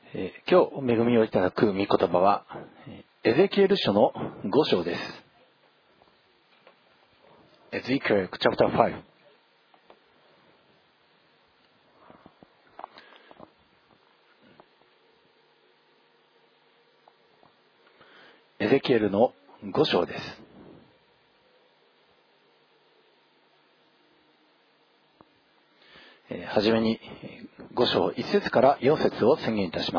今日恵みをいただく御言葉はエゼキエル書の5章です。Ezekiel chapter 5。エゼキエルの5章です。はじめに5章1節から4節を宣言いたします。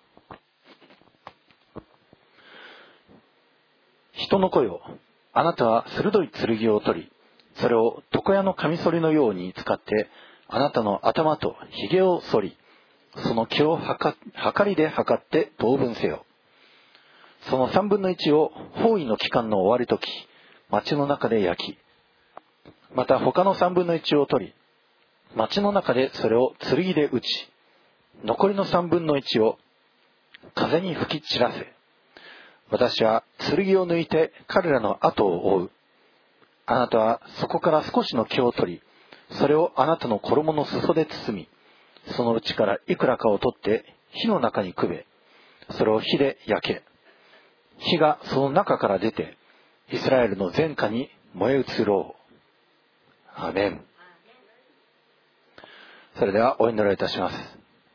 人の子よ、あなたは鋭い剣を取り、それを床屋のカミソリのように使って、あなたの頭と髭を剃り、その毛をはかりで測って等分せよ。その3分の1を包囲の期間の終わりとき、町の中で焼き、また他の3分の1を取り、町の中でそれを剣で打ち、残りの3分の1を風に吹き散らせ。私は剣を抜いて彼らの後を追う。あなたはそこから少しの毛を取り、それをあなたの衣の裾で包み、そのうちからいくらかを取って火の中にくべ、それを火で焼け。火がその中から出て、イスラエルの全家に燃え移ろう。アーメン。それではお祈りをいたします。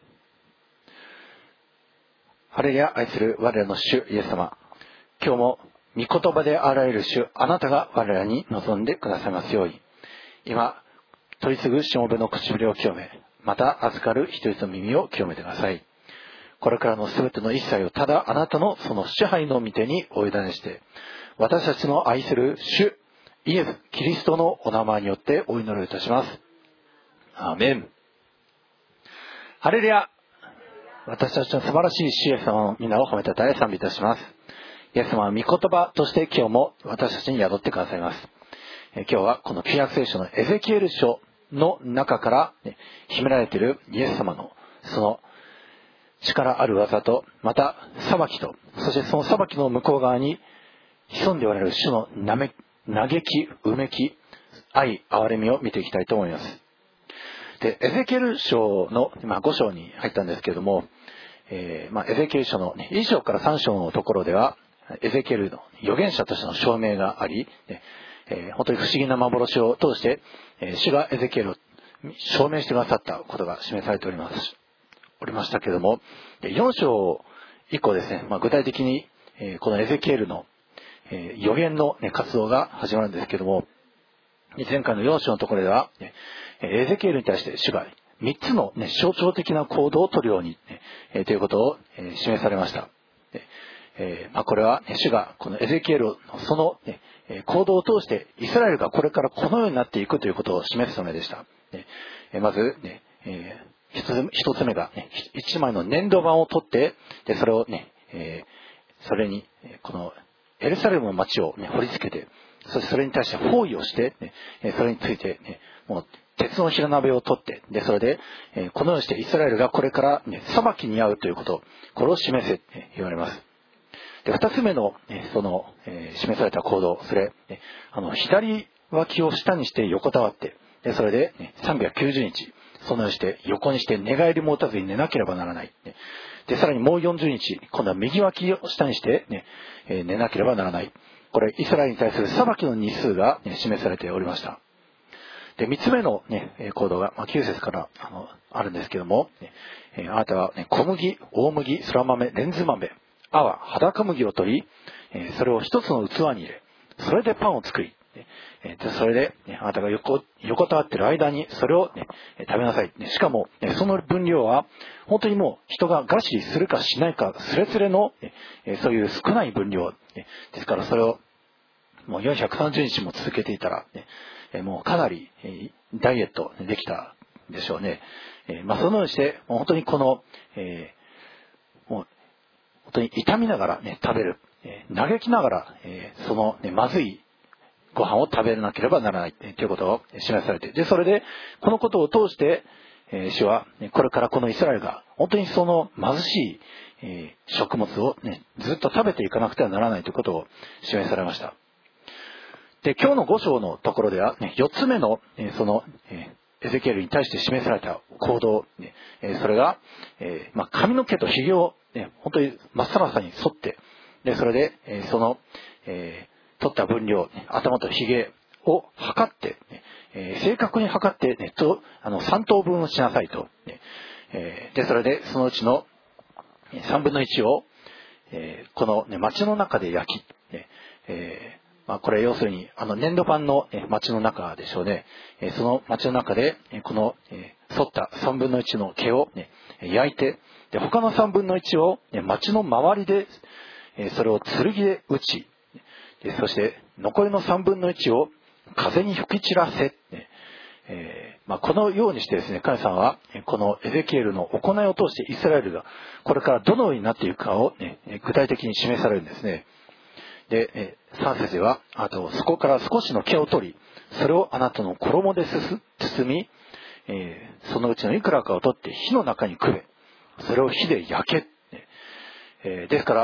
ハレルヤ、愛する我らの主イエス様、今日も御言葉であられる主、あなたが我らに望んでくださいますように。今、取り次ぐしもべの唇を清め、また預かる一人の耳を清めてください。これからのすべての一切をただあなたのその支配の御手にお委ねして、私たちの愛する主イエス・キリストのお名前によってお祈りをいたします。アーメン。ハレルヤ。私たちの素晴らしい主イエス様の皆を褒めたたえ賛美いたします。イエス様は御言葉として今日も私たちに宿ってくださいます。今日はこの旧約聖書のエゼキエル書の中から、秘められているイエス様のその力ある技と、また裁きと、そしてその裁きの向こう側に潜んでおられる主の嘆き、うめき、愛、憐れみを見ていきたいと思います。で、エゼキエル書の5章に入ったんですけれども、エゼキエル書の1章から3章のところでは、エゼキエルの預言者としての証明があり、本当に不思議な幻を通して、主がエゼキエルを証明してくださったことが示されておりましたけれども、4章以降ですね、具体的にこのエゼキエルの預言の活動が始まるんですけれども、前回の4章のところでは、エゼキエルに対して主が3つの、象徴的な行動を取るように、ということを、示されました。これは、主がこのエゼキエルのその、行動を通してイスラエルがこれからこのようになっていくということを示すためでした。まず、一つ目が、一枚の粘土板を取って、それをそれにこのエルサレムの町を、掘り付けて、そしてそれに対して包囲をして、それについて、もう鉄の平鍋を取って、それで、このようにしてイスラエルがこれから、裁きに遭うということ、これを示せ、言われます。で、二つ目の、その、示された行動、それ、左脇を下にして横たわって、それで、390日、そのようにして横にして寝返りも打たずに寝なければならない。で、さらにもう40日、今度は右脇を下にして、寝なければならない。これ、イスラエルに対する裁きの日数が、示されておりました。で、三つ目の、行動が、9節からあるんですけども、あなたは、小麦、大麦、そら豆、レンズ豆、泡、裸麦を取り、それを一つの器に入れ、それでパンを作り、それで、あなたが横たわっている間にそれを、食べなさい。しかも、その分量は本当にもう人が餓死するかしないかすれすれの、そういう少ない分量ですから、それをもう430日も続けていたら、もうかなりダイエットできたでしょうね。そのようにして本当にこの、もう本当に痛みながら、食べる、嘆きながら、その、まずいご飯を食べなければならないということを示されて、で、それでこのことを通して、主はこれからこのイスラエルが本当にその貧しい、食物を、ずっと食べていかなくてはならないということを示されました。で、今日の5章のところでは、4つ目の、その、 エゼキエルに対して示された行動、それが、髪の毛とひげを、本当に真っさらさに沿って、でそれで、その、取った分量、頭とひげを測って、正確に測って、3等分をしなさいと。でそれでそのうちの3分の1を、この、町の中で焼き、これ要するに粘土板の町の中でしょうね。その町の中でこの沿った3分の1の毛を焼いて、で他の3分の1を町の周りでそれを剣で打ち、そして残りの3分の1を風に吹き散らせ、このようにしてですね、神様はこのエゼキエルの行いを通してイスラエルがこれからどのようになっていくかを、具体的に示されるんですね。で、3節では、あとそこから少しの毛を取り、それをあなたの衣で包み、そのうちのいくらかを取って火の中にくべ、それを火で焼け。ですから、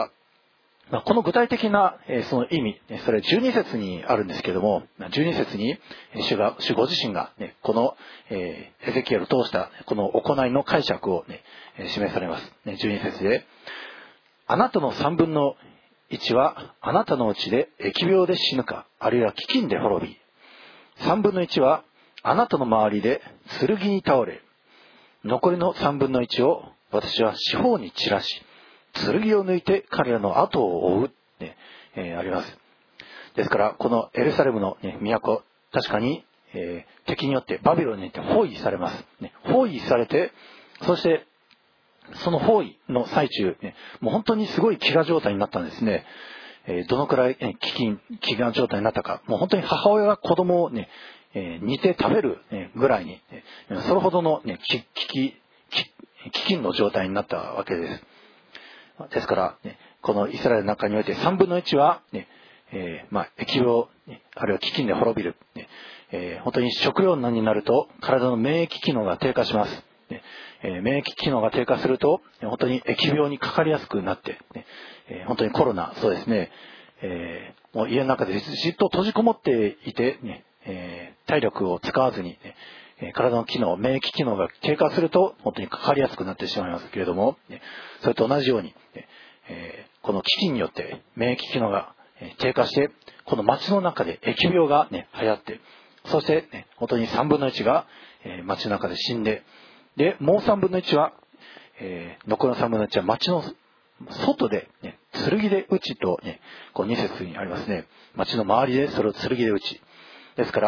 この具体的なその意味、それ12節にあるんですけれども、12節に主ご自身がこのエゼキエルを通したこの行いの解釈を示されます。12節で、あなたの3分の1はあなたのうちで疫病で死ぬか、あるいは飢饉で滅び、3分の1はあなたの周りで剣に倒れ、残りの3分の1を私は四方に散らし、剣を抜いて彼らの後を追う、あります。ですからこのエルサレムの、都、確かに、敵によってバビロンによって包囲されます。包囲されて、そしてその包囲の最中、もう本当にすごい飢餓状態になったんですね。どのくらい飢餓状態になったか、もう本当に母親が子供を煮て食べるぐらいに、それほどの飢饉の状態になったわけです。ですから、このイスラエルの中において3分の1は、疫病、あるいは飢饉で滅びる。本当に食糧難になると体の免疫機能が低下します。免疫機能が低下すると本当に疫病にかかりやすくなって、本当にコロナ、そうですね、もう家の中でじっと閉じこもっていて、体力を使わずに、体の機能、免疫機能が低下すると本当にかかりやすくなってしまいますけれども、それと同じように、この飢饉によって免疫機能が低下して、この町の中で疫病が、流行って、そして、本当に3分の1が、町の中で死んで、でもう3分の1は、残りの3分の1は町の外で、剣で打ちと、こう2節にありますね。町の周りでそれを剣で打ち。ですから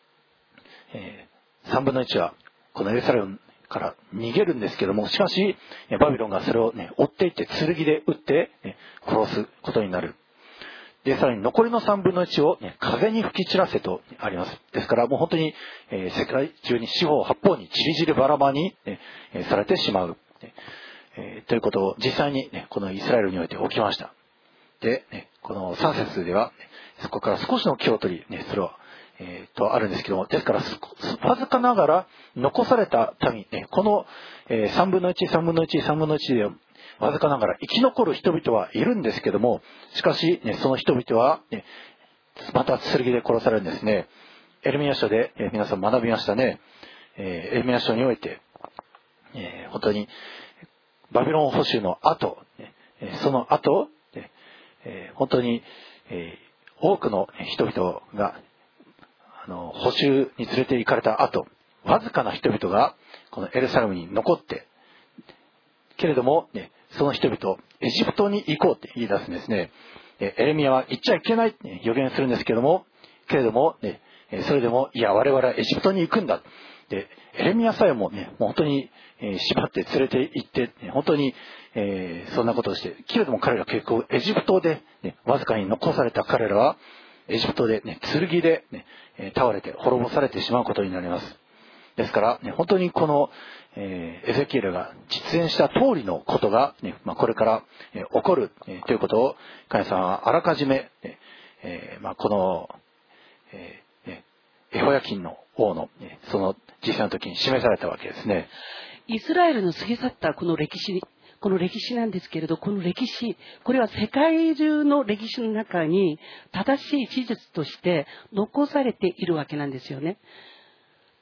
、3分の1はこのエルサレムから逃げるんですけども、しかしバビロンがそれを、追っていって剣で撃って、殺すことになる。でさらに残りの3分の1を、風に吹き散らせとあります。ですからもう本当に、世界中に四方八方にちりじりばらばに、されてしまう、ということを実際に、このイスラエルにおいて起きました。で、この3節では、そこから少しの木を取り、それはとあるんですけども、ですからわずかながら残された民、この3分の1、3分の1、3分の1でわずかながら生き残る人々はいるんですけども、しかし、その人々は、また剣で殺されるんですね。エレミヤ書で皆さん学びましたね。エレミヤ書において、本当にバビロン捕囚の後、その後、本当に多くの人々が捕囚に連れて行かれた後、わずかな人々がこのエルサレムに残って、けれども、その人々、エジプトに行こうって言い出すんですね。エレミヤは行っちゃいけないって予言するんですけれども、それでも、いや、我々はエジプトに行くんだ。で、エレミヤさえももう本当に縛って連れて行って、本当にそんなことをして、けれども彼ら結構エジプトで、わずかに残された彼らは、エジプトで、剣で、倒れて滅ぼされてしまうことになります。ですから、本当にこの、エゼキエルが実演した通りのことが、これから、起こる、ということを神様はあらかじめ、この、エホヤキンの王の、その実際の時に示されたわけですね。 イスラエルの過ぎ去ったこの歴史なんですけれど、この歴史、これは世界中の歴史の中に正しい事実として残されているわけなんですよね。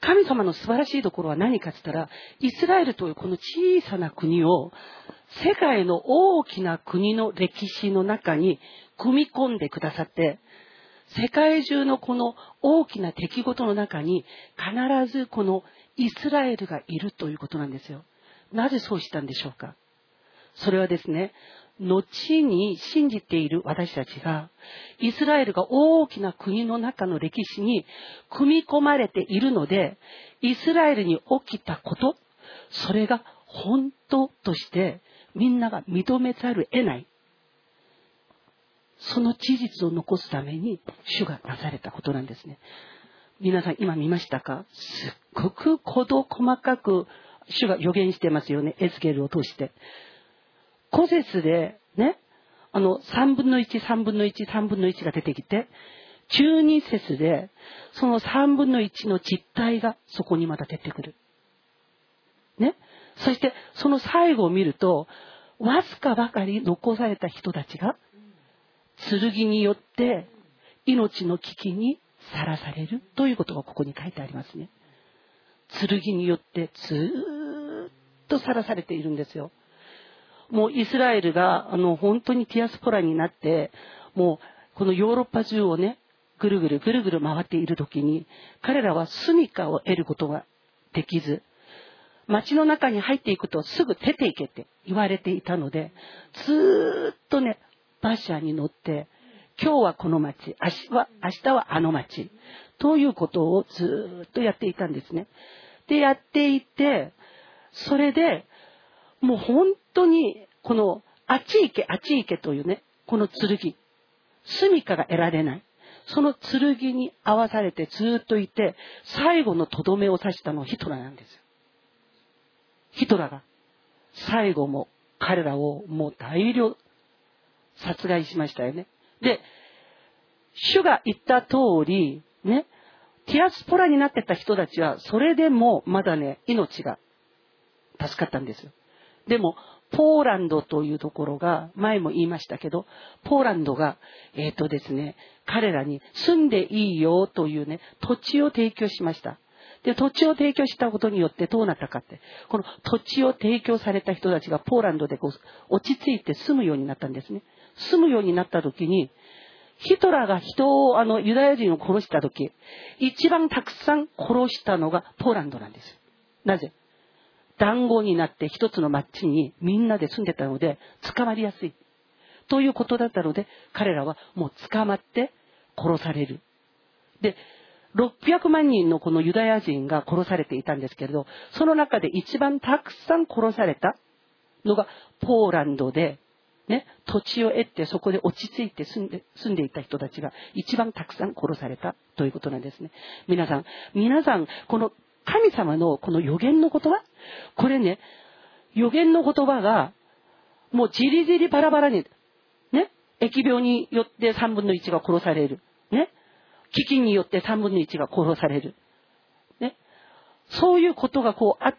神様の素晴らしいところは何かって言ったら、イスラエルというこの小さな国を世界の大きな国の歴史の中に組み込んでくださって、世界中のこの大きな出来事の中に必ずこのイスラエルがいるということなんですよ。なぜそうしたんでしょうか。それはですね、後に信じている私たちが、イスラエルが大きな国の中の歴史に組み込まれているので、イスラエルに起きたこと、それが本当としてみんなが認めざるを得ない。その事実を残すために主がなされたことなんですね。皆さん今見ましたか？すっごく細かく主が予言してますよね。エスケルを通して。古節でね、3分の1、3分の1、3分の1が出てきて、12節でその3分の1の実態がそこにまた出てくる。ね。そしてその最後を見ると、わずかばかり残された人たちが、剣によって命の危機にさらされるということがここに書いてありますね。剣によってずーっとさらされているんですよ。もうイスラエルが本当にディアスポラになって、もうこのヨーロッパ中をね、ぐるぐる回っている時に、彼らは住処を得ることができず、町の中に入っていくとすぐ出ていけって言われていたので、ずーっとね、馬車に乗って、今日はこの町、明日はあの町ということをずーっとやっていたんですね。で、やっていて、それでもう本当にこのあっち行けというね、この剣、住処が得られない。その剣に合わされてずっといて、最後のとどめを刺したのはヒトラーなんですよ。ヒトラーが最後も彼らをもう大量殺害しましたよね。で、主が言った通りね、ティアスポラになってた人たちはそれでもまだね、命が助かったんですよ。でもポーランドというところが、前も言いましたけど、ポーランドがですね、彼らに住んでいいよというね、土地を提供しました。で、土地を提供したことによってどうなったかって、この土地を提供された人たちがポーランドで落ち着いて住むようになったんですね。住むようになった時に、ヒトラーが人をユダヤ人を殺した時、一番たくさん殺したのがポーランドなんですよ。なぜ？団子になって一つの町にみんなで住んでたので捕まりやすいということだったので、彼らはもう捕まって殺される。で、600万人のこのユダヤ人が殺されていたんですけれど、その中で一番たくさん殺されたのがポーランドで、ね、土地を得てそこで落ち着いて住んでいた人たちが一番たくさん殺されたということなんですね。皆さん、この神様のこの予言の言葉、これね、予言の言葉がもうじりじりバラバラに、ね、疫病によって3分の1が殺される。ね、飢饉によって3分の1が殺される。ね、そういうことがこうあって、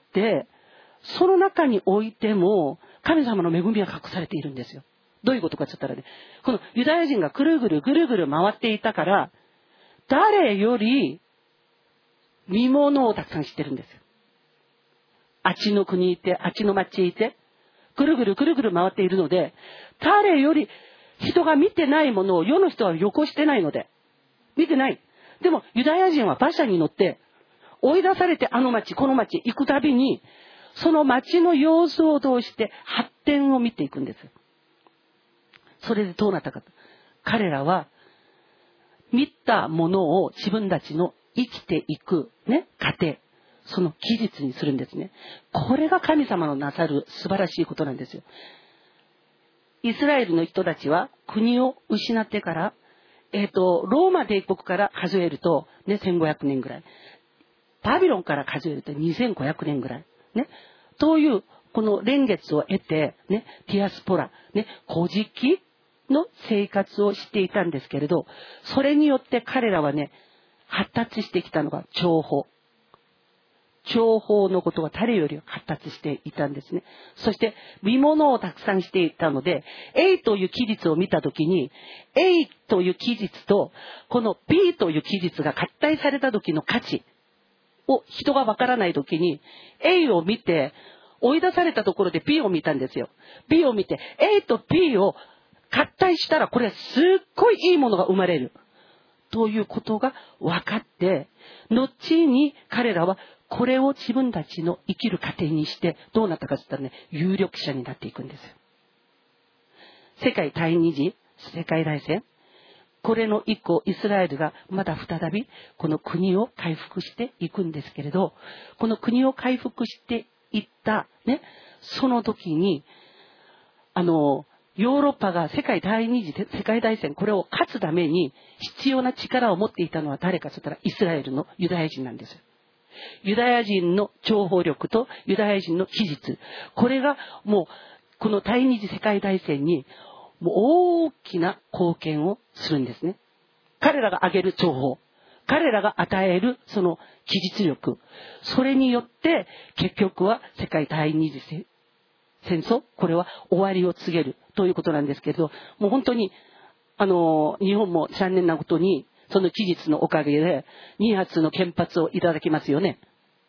その中においても神様の恵みが隠されているんですよ。どういうことかって言ったらね、このユダヤ人がぐるぐる回っていたから、誰より見物をたくさん知ってるんですよ。あっちの国にいて、あっちの町にいて、ぐるぐる回っているので、誰より人が見てないものを世の人は予行してないので、見てない。でもユダヤ人は馬車に乗って追い出されて、あの町この町行くたびに、その町の様子を通して発展を見ていくんです。それでどうなったか。彼らは見たものを自分たちの生きていくね、過程、その期日にするんですね。これが神様のなさる素晴らしいことなんですよ。イスラエルの人たちは国を失ってから、ローマ帝国から数えると、ね、1500年ぐらい。バビロンから数えると2500年ぐらい。ね。という、この年月を得て、ね、ディアスポラ、ね、古事記の生活をしていたんですけれど、それによって彼らはね、発達してきたのが情報のことが誰より発達していたんですね。そして見物をたくさんしていたので、A という期日を見たときに、A という期日とこの B という期日が合体された時の価値、 を人がわからない時に A を見て、追い出されたところで B を見たんですよ。B を見て A と B を合体したら、これすっごいいいものが生まれるということが分かって、後に彼らはこれを自分たちの生きる糧にして、どうなったかといったらね、有力者になっていくんですよ。世界第二次世界大戦、これの以降、イスラエルがまだ再びこの国を回復していくんですけれど、この国を回復していったね、その時にヨーロッパが世界第二次世界大戦、これを勝つために必要な力を持っていたのは誰かといったら、イスラエルのユダヤ人なんですよ。ユダヤ人の諜報力とユダヤ人の期日、これがもうこの第二次世界大戦にもう大きな貢献をするんですね。彼らが挙げる諜報、彼らが与えるその期日力、それによって結局は世界第二次戦争、これは終わりを告げるということなんですけれど、もう本当に日本も残念なことにその期日のおかげで2発の原発をいただきますよね。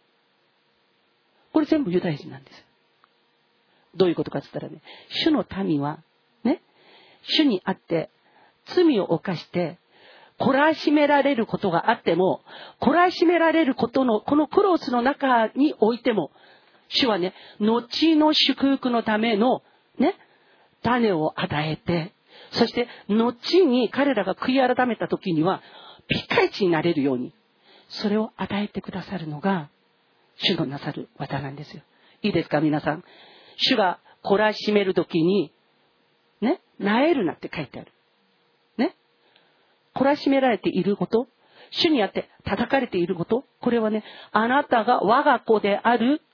これ全部ユダヤ人なんです。どういうことかと言ったらね、主の民はね、主にあって罪を犯して懲らしめられることがあっても、懲らしめられることのこのクロスの中においても、主はね、後の祝福のためのね、種を与えて、そして後に彼らが悔い改めた時にはピカイチになれるように、それを与えてくださるのが主のなさる技なんですよ。いいですか皆さん。主が懲らしめる時にね、萎えるなって書いてあるね。懲らしめられていること、主にあって叩かれていること、これはね、あなたが我が子である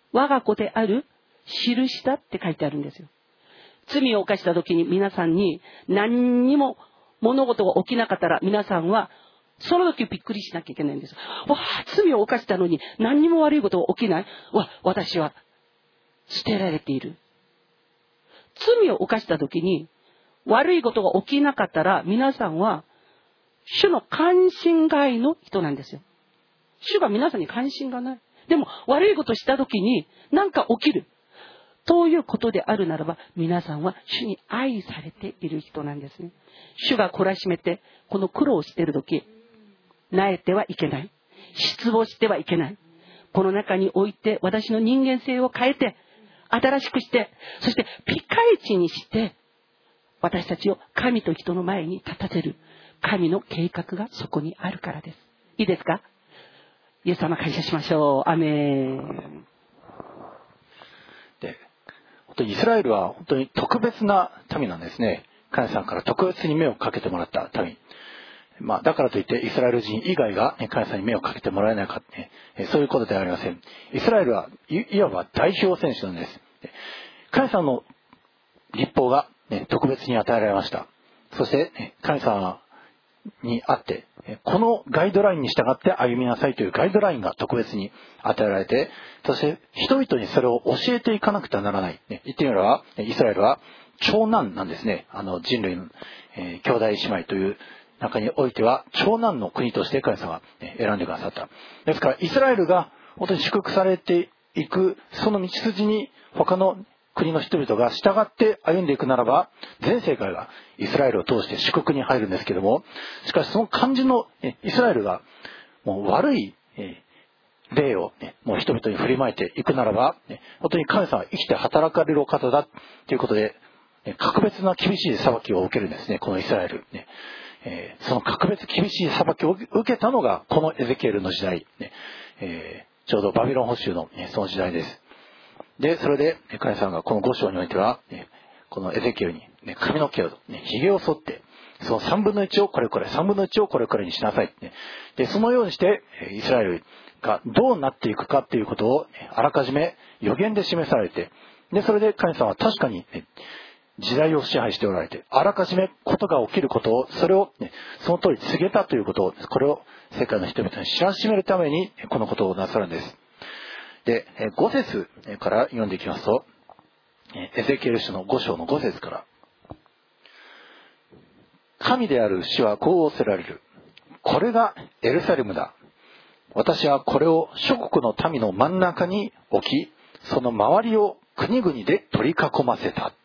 印だって書いてあるんですよ。罪を犯した時に皆さんに何にも物事が起きなかったら、皆さんはその時びっくりしなきゃいけないんです。わあ、罪を犯したのに何にも悪いことが起きない。私は捨てられている。罪を犯した時に悪いことが起きなかったら、皆さんは主の関心外の人なんですよ。主が皆さんに関心がない。でも悪いことした時に何か起きるということであるならば、皆さんは主に愛されている人なんですね。主が懲らしめてこの苦労をしている時、萎えてはいけない、失望してはいけない。この中において私の人間性を変えて新しくして、そしてピカイチにして私たちを神と人の前に立たせる神の計画がそこにあるからです。いいですか。イエス様感謝しましょう。アメン。 で、本当にイスラエルは本当に特別な民なんですね。神様から特別に目をかけてもらった民。だからといってイスラエル人以外が神様に目をかけてもらえないか、そういうことではありません。イスラエルはいわば代表選手なんです。神様の立法が、特別に与えられました。そして、神様にあってこのガイドラインに従って歩みなさいというガイドラインが特別に与えられて、そして人々にそれを教えていかなくてはならない。言ってみればイスラエルは長男なんですね。人類の、兄弟姉妹という中においては長男の国として神様が選んでくださった。ですからイスラエルが本当に祝福されていくその道筋に他の国の人々が従って歩んでいくならば、全世界がイスラエルを通して祝福に入るんですけども、しかしその肝心のイスラエルがもう悪い霊をもう人々に振りまいていくならば、本当に神様は生きて働かれるお方だということで、格別な厳しい裁きを受けるんですね、このイスラエル。その格別厳しい裁きを受けたのがこのエゼキエルの時代、ちょうどバビロン捕囚のその時代です。で、それで神様がこの5章においては、このエゼキエルに髪の毛を髭を剃って、その3分の1をこれこれ、3分の1をこれこれにしなさい。で、そのようにしてイスラエルがどうなっていくかということをあらかじめ予言で示されて、で、それで神様は確かに時代を支配しておられて、あらかじめことが起きることを、それをその通り告げたということを、これを世界の人々に知らしめるためにこのことをなさるんです。で、5節から読んでいきますと、エゼキエル書の5章の5節から、神である主はこう仰せられる。これがエルサレムだ。 私はこれを諸国の民の真ん中に置き、その周りを国々で取り囲ませた。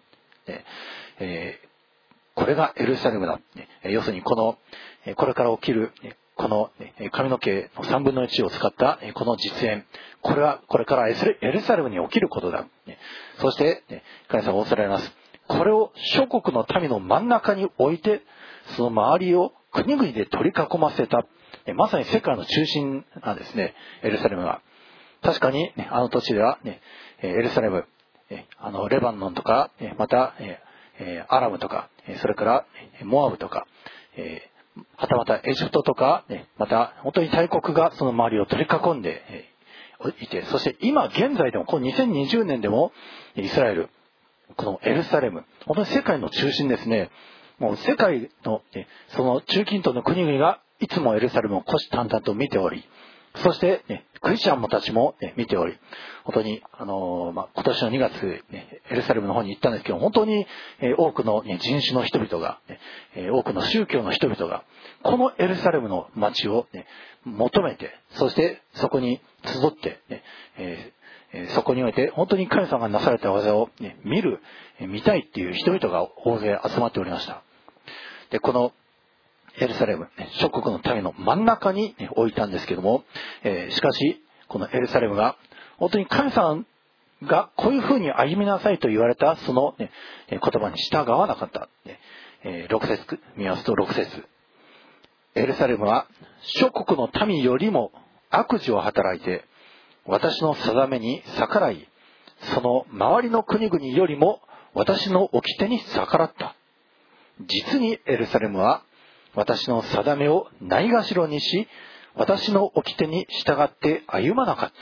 これがエルサレムだ。要するにこれから起きるこの髪の毛の3分の1を使ったこの実演、これはこれからエルサレムに起きることだ。そして神様は仰せられます。これを諸国の民の真ん中に置いて、その周りを国々で取り囲ませた。まさに世界の中心なんですね、エルサレムは。確かにあの土地ではエルサレム、レバノンとか、またアラムとか、それからモアブとか、はたまたエジプトとか、また本当に大国がその周りを取り囲んでいて、そして今現在でもこの2020年でもイスラエル、このエルサレム、本当に世界の中心ですね。もう世界のその中近東の国々がいつもエルサレムを虎視眈々と見ており、そしてクリスチャンもたちも見ており、本当に今年の2月エルサレムの方に行ったんですけど、本当に多くの人種の人々が、多くの宗教の人々がこのエルサレムの街を求めて、そしてそこに集って、そこにおいて本当に神様がなされた技を見たいっていう人々が大勢集まっておりました。で、このエルサレム、諸国の民の真ん中に置いたんですけども、しかしこのエルサレムが本当に神様がこういうふうに歩みなさいと言われたその言葉に従わなかった。6節見ますと6節、エルサレムは諸国の民よりも悪事を働いて私の定めに逆らい、その周りの国々よりも私の掟に逆らった。実にエルサレムは私の定めをないがしろにし、私の掟に従って歩まなかった。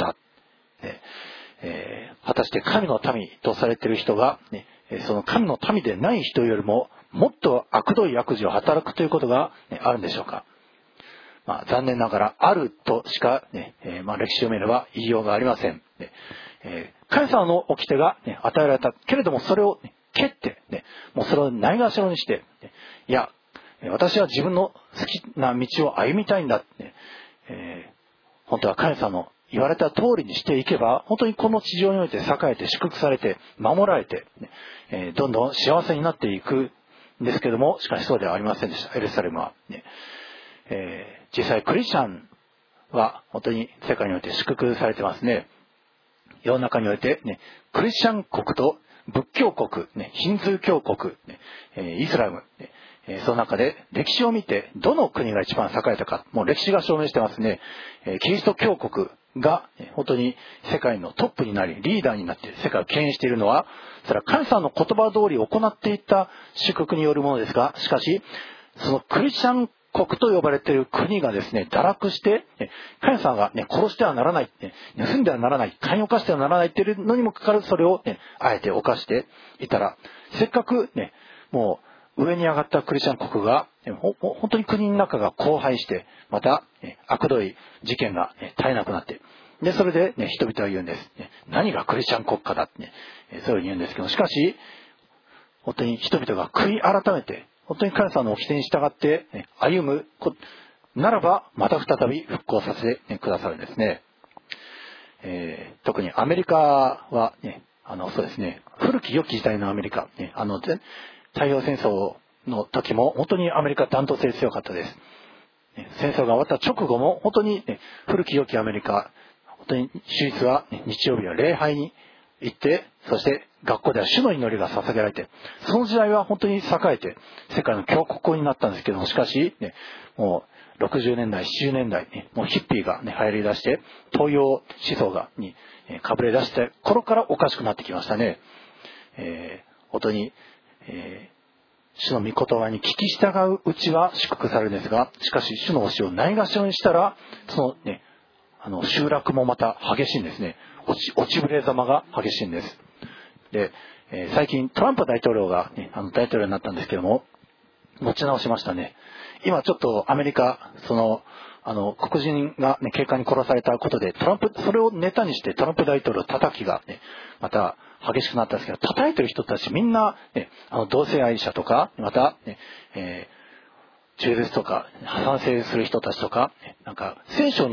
果たして神の民とされている人が、その神の民でない人よりももっと悪どい悪事を働くということが、あるんでしょうか。残念ながらあるとしか、歴史を見れば言いようがありません。神様の掟が、与えられたけれども、それを、蹴って、もうそれをないがしろにして、いや私は自分の好きな道を歩みたいんだって、本当は神様の言われた通りにしていけば、本当にこの地上において栄えて祝福されて守られて、どんどん幸せになっていくんですけども、しかしそうではありませんでした。エルサレムは、実際クリスチャンは本当に世界において祝福されてますね。世の中において、クリスチャン国と仏教国、ヒンズー教国、イスラム、その中で歴史を見てどの国が一番栄えたか、もう歴史が証明してますね。キリスト教国が本当に世界のトップになりリーダーになって世界を牽引しているのは、それは神様の言葉通り行っていった祝福によるものですが、しかしそのクリスチャン国と呼ばれている国がですね、堕落して、神様が殺してはならない、盗んではならない、勧誘を犯してはならないっていうのにもかかわらず、それをあえて犯していたら、せっかくもう上に上がったクリスチャン国が本当に国の中が荒廃して、また悪どい事件が絶えなくなって、でそれで人々は言うんです。何がクリスチャン国家だってそういうふうに言うんですけど、しかし本当に人々が悔い改めて本当に神様の掟に従って歩むならば、また再び復興させてくださるんですね。特にアメリカはそうですね、古き良き時代のアメリカ、太平洋戦争の時も本当にアメリカダントツで強かったです。戦争が終わった直後も本当に古き良きアメリカ、本当に主日は日曜日は礼拝に行って、そして学校では主の祈りが捧げられて、その時代は本当に栄えて世界の強国になったんですけども、しかしもう60年代70年代もうヒッピーが流行り出して、東洋思想がかぶれ出して頃からおかしくなってきましたね。本当に主の御言葉に聞き従ううちは祝福されるんですが、しかし主の教えをないがしろにしたら、その集落もまた激しいんですね。落ちぶれざまが激しいんです。で、最近トランプ大統領が、大統領になったんですけども、持ち直しましたね。今ちょっとアメリカ、黒人が、警官に殺されたことで、それをネタにしてトランプ大統領叩きが、また激しくなったんですけど、叩いてる人たちみんな、同性愛者とか、また、中絶とか反省する人たちとか、なんか聖書に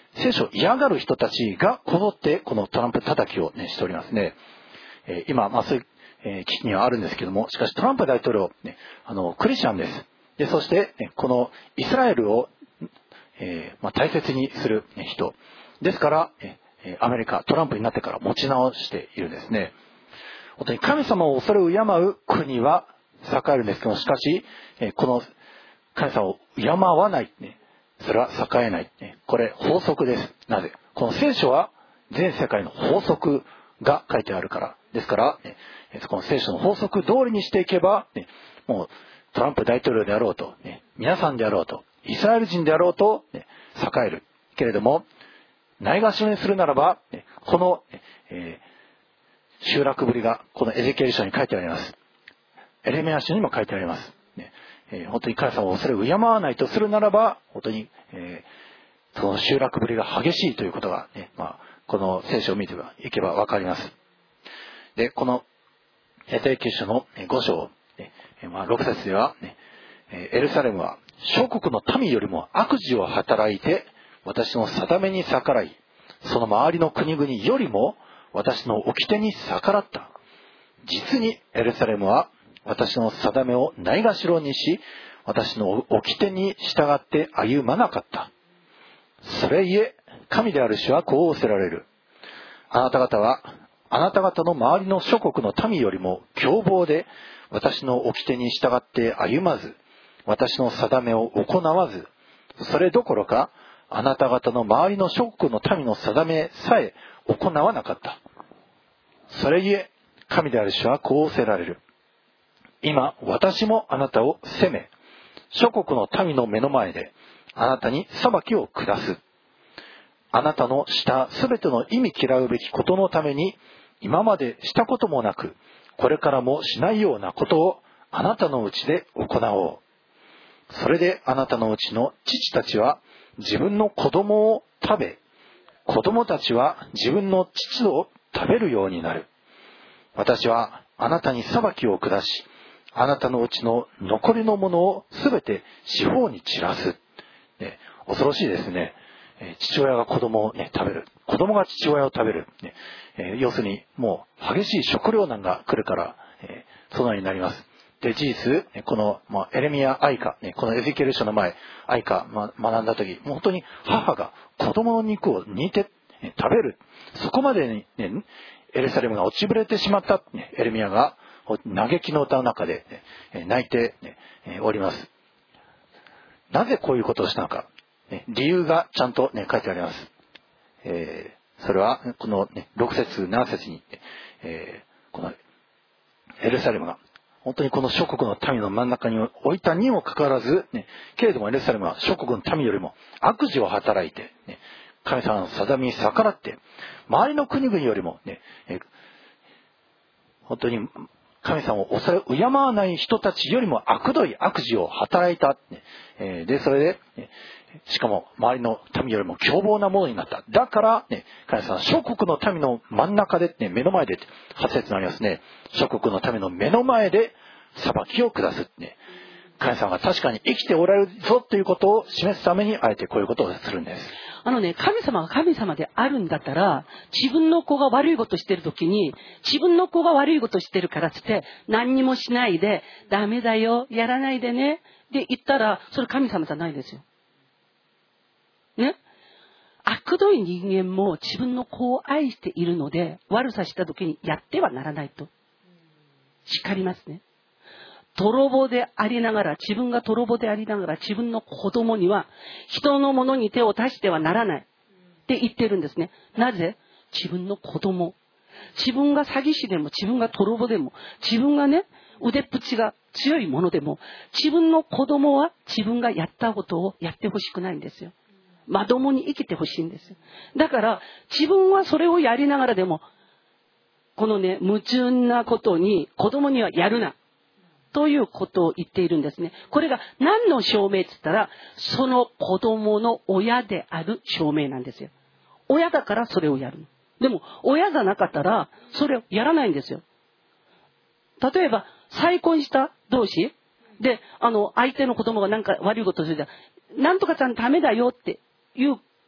聖書を嫌がる人たちがこぞってこのトランプ叩きを、しておりますね。今、そういう危機にはあるんですけども、しかしトランプ大統領、クリスチャンです。で、そして、このイスラエルを、大切にする人。ですから、アメリカ、トランプになってから持ち直しているんですね。本当に神様を恐れ敬う国は栄えるんですけども、しかし、この神様を敬わない、それは栄えない、これ法則です。なぜ？この聖書は全世界の法則が書いてあるからですから、この聖書の法則通りにしていけば、もうトランプ大統領であろうと、皆さんであろうと、イスラエル人であろうと、栄えるけれども、ないがしろにするならば、この、集落ぶりがこのエゼキエル書に書いてあります。エレミヤ書にも書いてあります。本当に神様を恐れ敬わないとするならば、本当に、その集落ぶりが激しいということが、この聖書を見ていけばわかります。で、このエゼキエル書の5章、6節では、エルサレムは諸国の民よりも悪事を働いて、私の定めに逆らい、その周りの国々よりも私の掟に逆らった。実にエルサレムは私の定めをないがしろにし、私の掟に従って歩まなかった。それゆえ、神である主はこう仰せられる。あなた方は、あなた方の周りの諸国の民よりも凶暴で、私の掟に従って歩まず、私の定めを行わず、それどころか、あなた方の周りの諸国の民の定めさえ行わなかった。それゆえ、神である主はこう仰せられる。今、私もあなたを責め、諸国の民の目の前で、あなたに裁きを下す。あなたのしたすべての意味嫌うべきことのために、今までしたこともなく、これからもしないようなことをあなたのうちで行おう。それであなたのうちの父たちは自分の子供を食べ、子供たちは自分の父を食べるようになる。私はあなたに裁きを下し、あなたのうちの残りのものをすべて四方に散らす。恐ろしいですね。父親が子供を、食べる。子供が父親を食べる。要するにもう激しい食糧難が来るから、そのようになります。で、事実、この、エレミヤ愛歌、このエゼキエル書の前、愛歌、学んだ時、もう本当に母が子供の肉を煮て食べる。そこまでに、エルサレムが落ちぶれてしまった、エレミヤが嘆きの歌の中で、泣いて、おります。なぜこういうことをしたのか。理由がちゃんと、書いてあります。それは、この、6節、7節に、このエルサレムが、本当にこの諸国の民の真ん中に置いたにもかかわらず、けれどもエルサレムは諸国の民よりも悪事を働いて、神様の定めに逆らって、周りの国々よりも、本当に神様を恐れ敬わない人たちよりも悪どい悪事を働いた。で、それで、しかも周りの民よりも凶暴なものになった。だから、神様は諸国の民の真ん中で、目の前で、8節になりますね。諸国の民の目の前で裁きを下す。神様が確かに生きておられるぞということを示すために、あえてこういうことをするんです。 神様が神様であるんだったら、自分の子が悪いことしてるときに、自分の子が悪いことしてるからって、何にもしないで、ダメだよ、やらないでね、って言ったら、それ神様じゃないですよ。悪どい人間も自分の子を愛しているので、悪さしたときにやってはならないと。叱りますね。泥棒でありながら、自分が泥棒でありながら、自分の子供には人のものに手を出してはならないって言ってるんですね。なぜ？自分の子供。自分が詐欺師でも、自分が泥棒でも、自分が腕っぷちが強いものでも、自分の子供は自分がやったことをやってほしくないんですよ。まともに生きてほしいんですよ。だから、自分はそれをやりながらでも、この矛盾なことに子供にはやるな。ということを言っているんですね。これが何の証明って言ったら、その子供の親である証明なんですよ。親だからそれをやる。でも、親じゃなかったら、それをやらないんですよ。例えば、再婚した同士で、相手の子供がなんか悪いことをするじゃん。なんとかちゃんダメだよっていう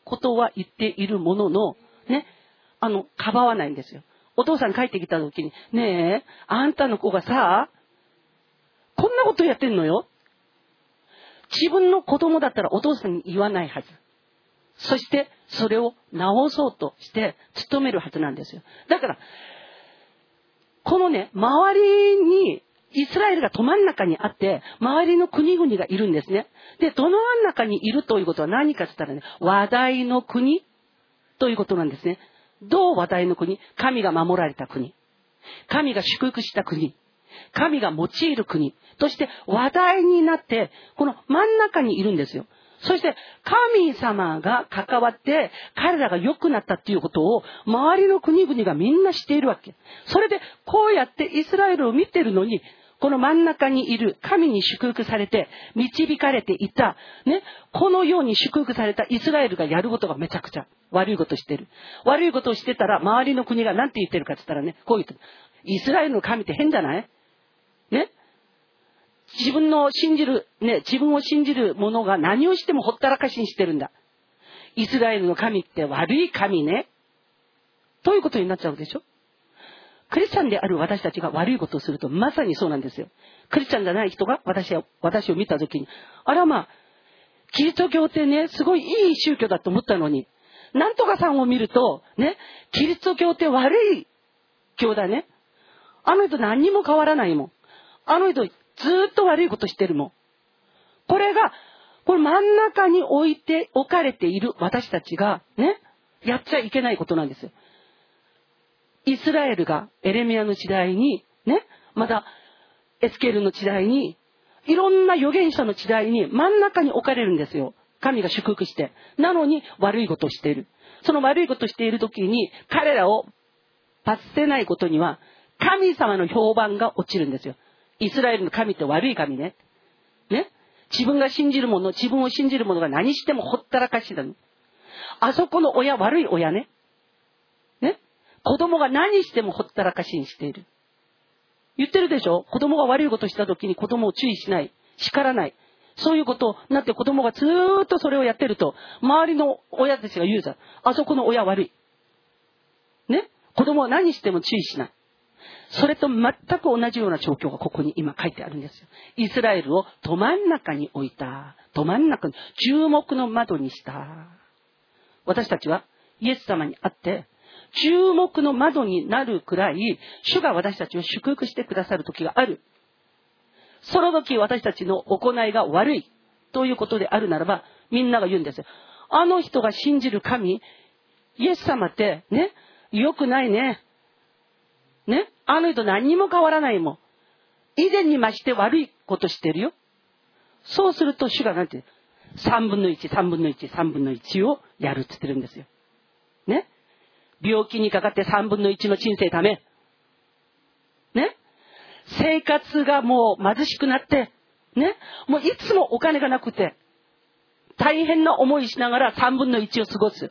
ことは言っているものの、ね、かばわないんですよ。お父さん帰ってきた時に、ねえ、あんたの子がさ、こんなことやってんのよ。自分の子供だったらお父さんに言わないはず。そしてそれを直そうとして努めるはずなんですよ。だから、このね、周りにイスラエルがど真ん中にあって、周りの国々がいるんですね。で、どの真ん中にいるということは何かって言ったらね、話題の国ということなんですね。どう話題の国？神が守られた国。神が祝福した国。神が用いる国として話題になって、この真ん中にいるんですよ。そして神様が関わって彼らが良くなったっていうことを周りの国々がみんな知っているわけ。それでこうやってイスラエルを見てるのに、この真ん中にいる神に祝福されて導かれていた、ね、このように祝福されたイスラエルがやることがめちゃくちゃ悪いことをしてる。悪いことをしてたら周りの国が何て言ってるかって言ったらね、こう言ってる。イスラエルの神って変じゃない？ね、自分を信じるものが何をしてもほったらかしにしてるんだ。イスラエルの神って悪い神ね。ということになっちゃうでしょ。クリスチャンである私たちが悪いことをするとまさにそうなんですよ。クリスチャンじゃない人が私を見たときに、あらまあ、キリスト教ってね、すごいいい宗教だと思ったのに、なんとかさんを見ると、ね、キリスト教って悪い教だね。あの人何にも変わらないもん。あの人ずっと悪いことしてるもん。これ真ん中に置かれている私たちがね、やっちゃいけないことなんですよ。イスラエルがエレミヤの時代にね、またエスケールの時代に、いろんな預言者の時代に真ん中に置かれるんですよ。神が祝福して。なのに悪いことをしている。その悪いことをしている時に彼らを罰せないことには神様の評判が落ちるんですよ。イスラエルの神って悪い神ね。ね。自分を信じる者が何してもほったらかしだ。あそこの親悪い親ね。ね。子供が何してもほったらかしにしている。言ってるでしょ。子供が悪いことした時に子供を注意しない。叱らない。そういうことになって子供がずーっとそれをやってると、周りの親たちが言うじゃん。あそこの親悪い。ね。子供は何しても注意しない。それと全く同じような状況がここに今書いてあるんですよ。イスラエルをど真ん中に置いた。ど真ん中に注目の窓にした。私たちはイエス様に会って注目の窓になるくらい主が私たちを祝福してくださる時がある。その時私たちの行いが悪いということであるならば、みんなが言うんですよ。あの人が信じる神、イエス様ってね、良くないね。ね、あの人何にも変わらないもん。以前に増して悪いことしてるよ。そうすると主がなんて3分の1をやるって言ってるんですよ。ね。病気にかかって3分の1の人生ため。ね。生活がもう貧しくなって、ね。もういつもお金がなくて、大変な思いしながら3分の1を過ごす。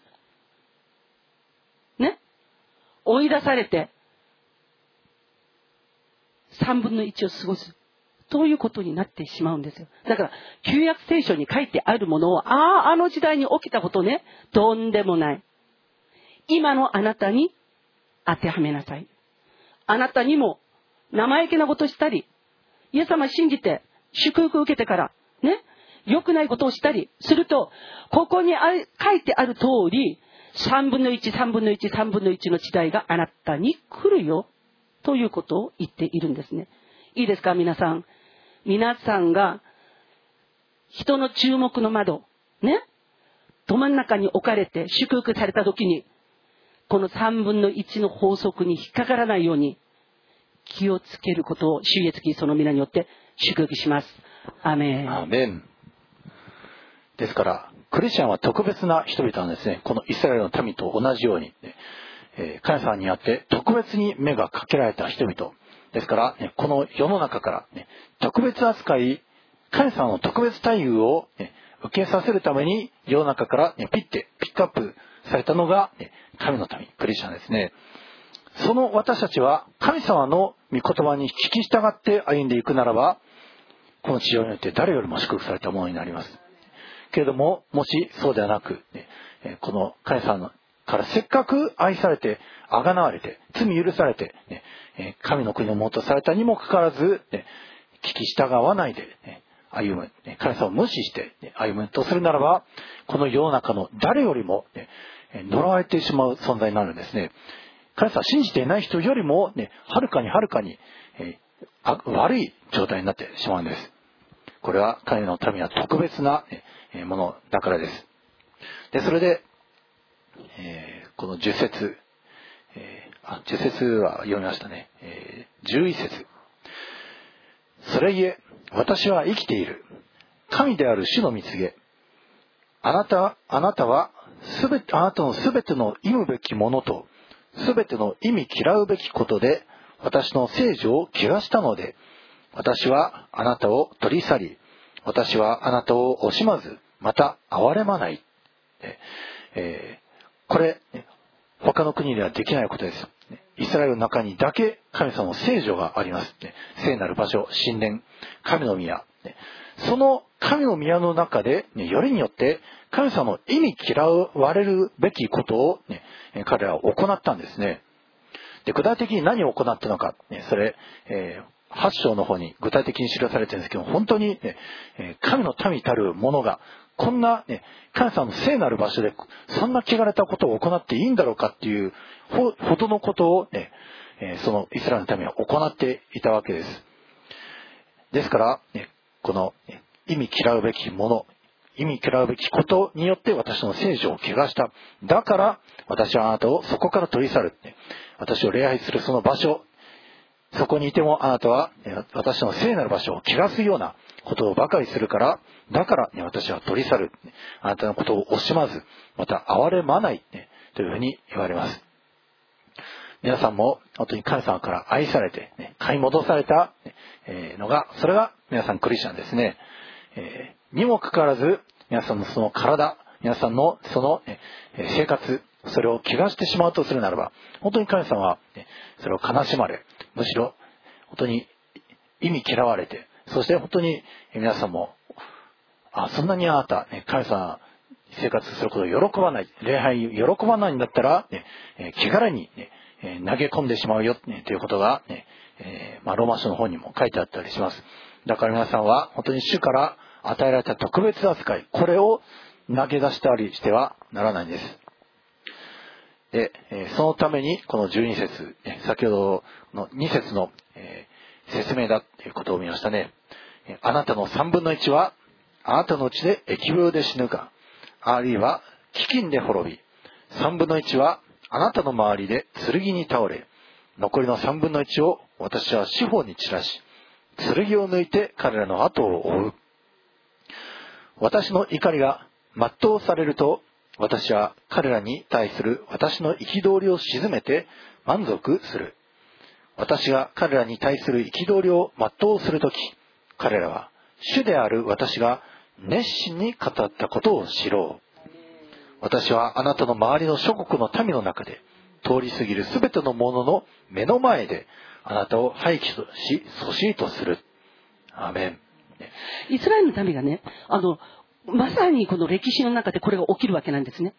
ね。追い出されて、3分の1を過ごす。ということになってしまうんですよ。だから、旧約聖書に書いてあるものを、あの時代に起きたことね、とんでもない。今のあなたに当てはめなさい。あなたにも生意気なことしたり、イエス様信じて祝福受けてから、ね、良くないことをしたりすると、ここに書いてある通り、3分の1の時代があなたに来るよ。ということを言っているんですね。いいですか、皆さん。皆さんが人の注目の窓、ね、ど真ん中に置かれて祝福された時に、この3分の1の法則に引っかからないように気をつけることを主イエスキリストの皆によって祝福します。アーメン。 アーメン。ですから、クリスチャンは特別な人々なんですね。このイスラエルの民と同じように、神様にあって特別に目がかけられた人々ですから、この世の中から、特別扱い、神様の特別待遇を、受けさせるために世の中から、ピックアップされたのが、神の民、クリスチャンですね。その私たちは神様の御言葉に聞き従って歩んでいくならば、この地上において誰よりも祝福されたものになります。けれども、もしそうではなく、 この神様からせっかく愛されて、贖われて、罪許されて、神の国をもとされたにもかかわらず、聞き従わないで、歩む、神様を無視して歩むとするならば、この世の中の誰よりも、呪われてしまう存在になるんですね。神様を信じていない人よりも、はるかに悪い状態になってしまうんです。これは神の民は特別なものだからです。で、それで、この10節、10節は読みましたね。11節。それゆえ、私は生きている。神である主の御告げ。あなたはあなたのすべての忌むべきものと、すべての忌み嫌うべきことで、私の聖女を汚したので、私はあなたを取り去り、私はあなたを惜しまず、また憐れまない。これ、他の国ではできないことです。イスラエルの中にだけ神様の聖女があります。聖なる場所、神殿、神の宮。その神の宮の中で、よりによって神様の忌み嫌われるべきことを、彼らは行ったんですね。で、具体的に何を行ったのか、それ、8章の方に具体的に記されているんですけど、本当に、神の民たる者がこんな、神様の聖なる場所でそんな汚れたことを行っていいんだろうかっていうほどのことを、そのイスラエルの民は行っていたわけです。ですから、この忌み嫌うべきもの、忌み嫌うべきことによって私の聖女を汚した。だから私はあなたをそこから取り去る。私を礼拝するその場所、そこにいてもあなたは私の聖なる場所を汚すようなことばかりするから、だから私は取り去る。あなたのことを惜しまず、また憐れまないというふうに言われます。皆さんも本当に神様から愛されて買い戻されたのが、それが皆さんクリスチャンですね。にもかかわらず皆さんのその体、皆さんのその生活、それを汚してしまうとするならば、本当に神様はそれを悲しまれ、むしろ本当に忌み嫌われて、そして本当に皆さんも、そんなにあなた神様生活することを喜ばない、礼拝を喜ばないんだったら、気軽に投げ込んでしまうよということが、ローマ書の方にも書いてあったりします。だから皆さんは本当に主から与えられた特別扱い、これを投げ出したりしてはならないんです。で、そのためにこの12節、先ほどの2節の説明だということを見ましたね。あなたの3分の1はあなたのうちで疫病で死ぬか、あるいは飢饉で滅び、3分の1はあなたの周りで剣に倒れ、残りの3分の1を私は四方に散らし、剣を抜いて彼らの後を追う。私の怒りが全うされると、私は彼らに対する私の憤りを鎮めて満足する。私が彼らに対する憤りを全うするとき、彼らは主である私が熱心に語ったことを知ろう。私はあなたの周りの諸国の民の中で、通り過ぎるすべてのものの目の前であなたを廃棄とし、そしりとする。アーメン。 イスラエルの民がね、まさにこの歴史の中でこれが起きるわけなんですね。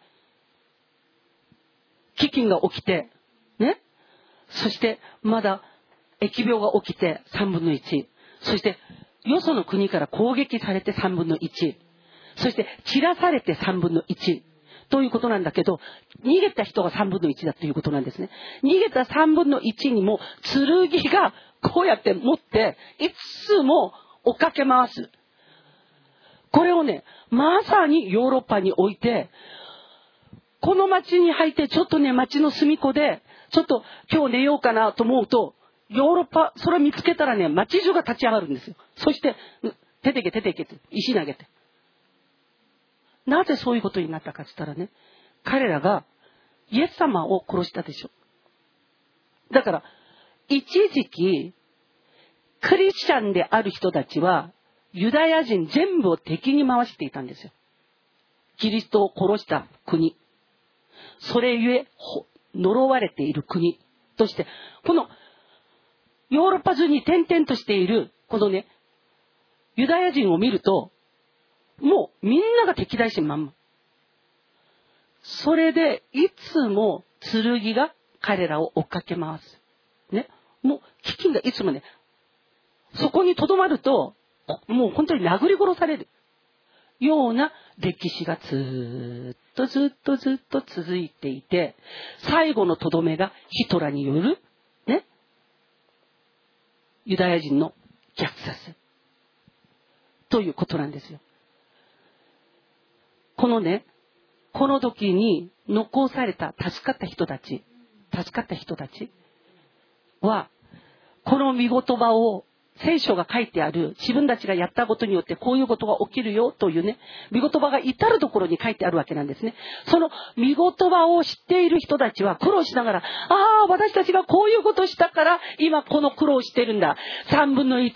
飢饉が起きて、ね。そしてまだ疫病が起きて3分の1。そしてよその国から攻撃されて3分の1。そして散らされて3分の1。ということなんだけど、逃げた人が3分の1だということなんですね。逃げた3分の1にも剣がこうやって持っていつも追っかけ回す。これをね、まさにヨーロッパに置いて、この町に入ってちょっとね、町の隅っこでちょっと今日寝ようかなと思うと、ヨーロッパそれを見つけたらね、町中が立ち上がるんですよ。そして出てけって石投げて、なぜそういうことになったかって言ったらね、彼らがイエス様を殺したでしょ。だから一時期クリスチャンである人たちはユダヤ人全部を敵に回していたんですよ。キリストを殺した国、それゆえ呪われている国として、このヨーロッパ中に転々としているこのね、ユダヤ人を見るともうみんなが敵対心満々。 それでいつも剣が彼らを追っかけ回す。ね。もう飢饉がいつもね、そこに留まると、もう本当に殴り殺されるような歴史がずっと続いていて、最後のとどめがヒトラーによる、ね、ユダヤ人の虐殺ということなんですよ。この時に残された助かった人たちは、この御言葉を、聖書が書いてある自分たちがやったことによってこういうことが起きるよというね、御言葉が至るところに書いてあるわけなんですね。その御言葉を知っている人たちは苦労しながら、私たちがこういうことしたから今この苦労してるんだ。3分の1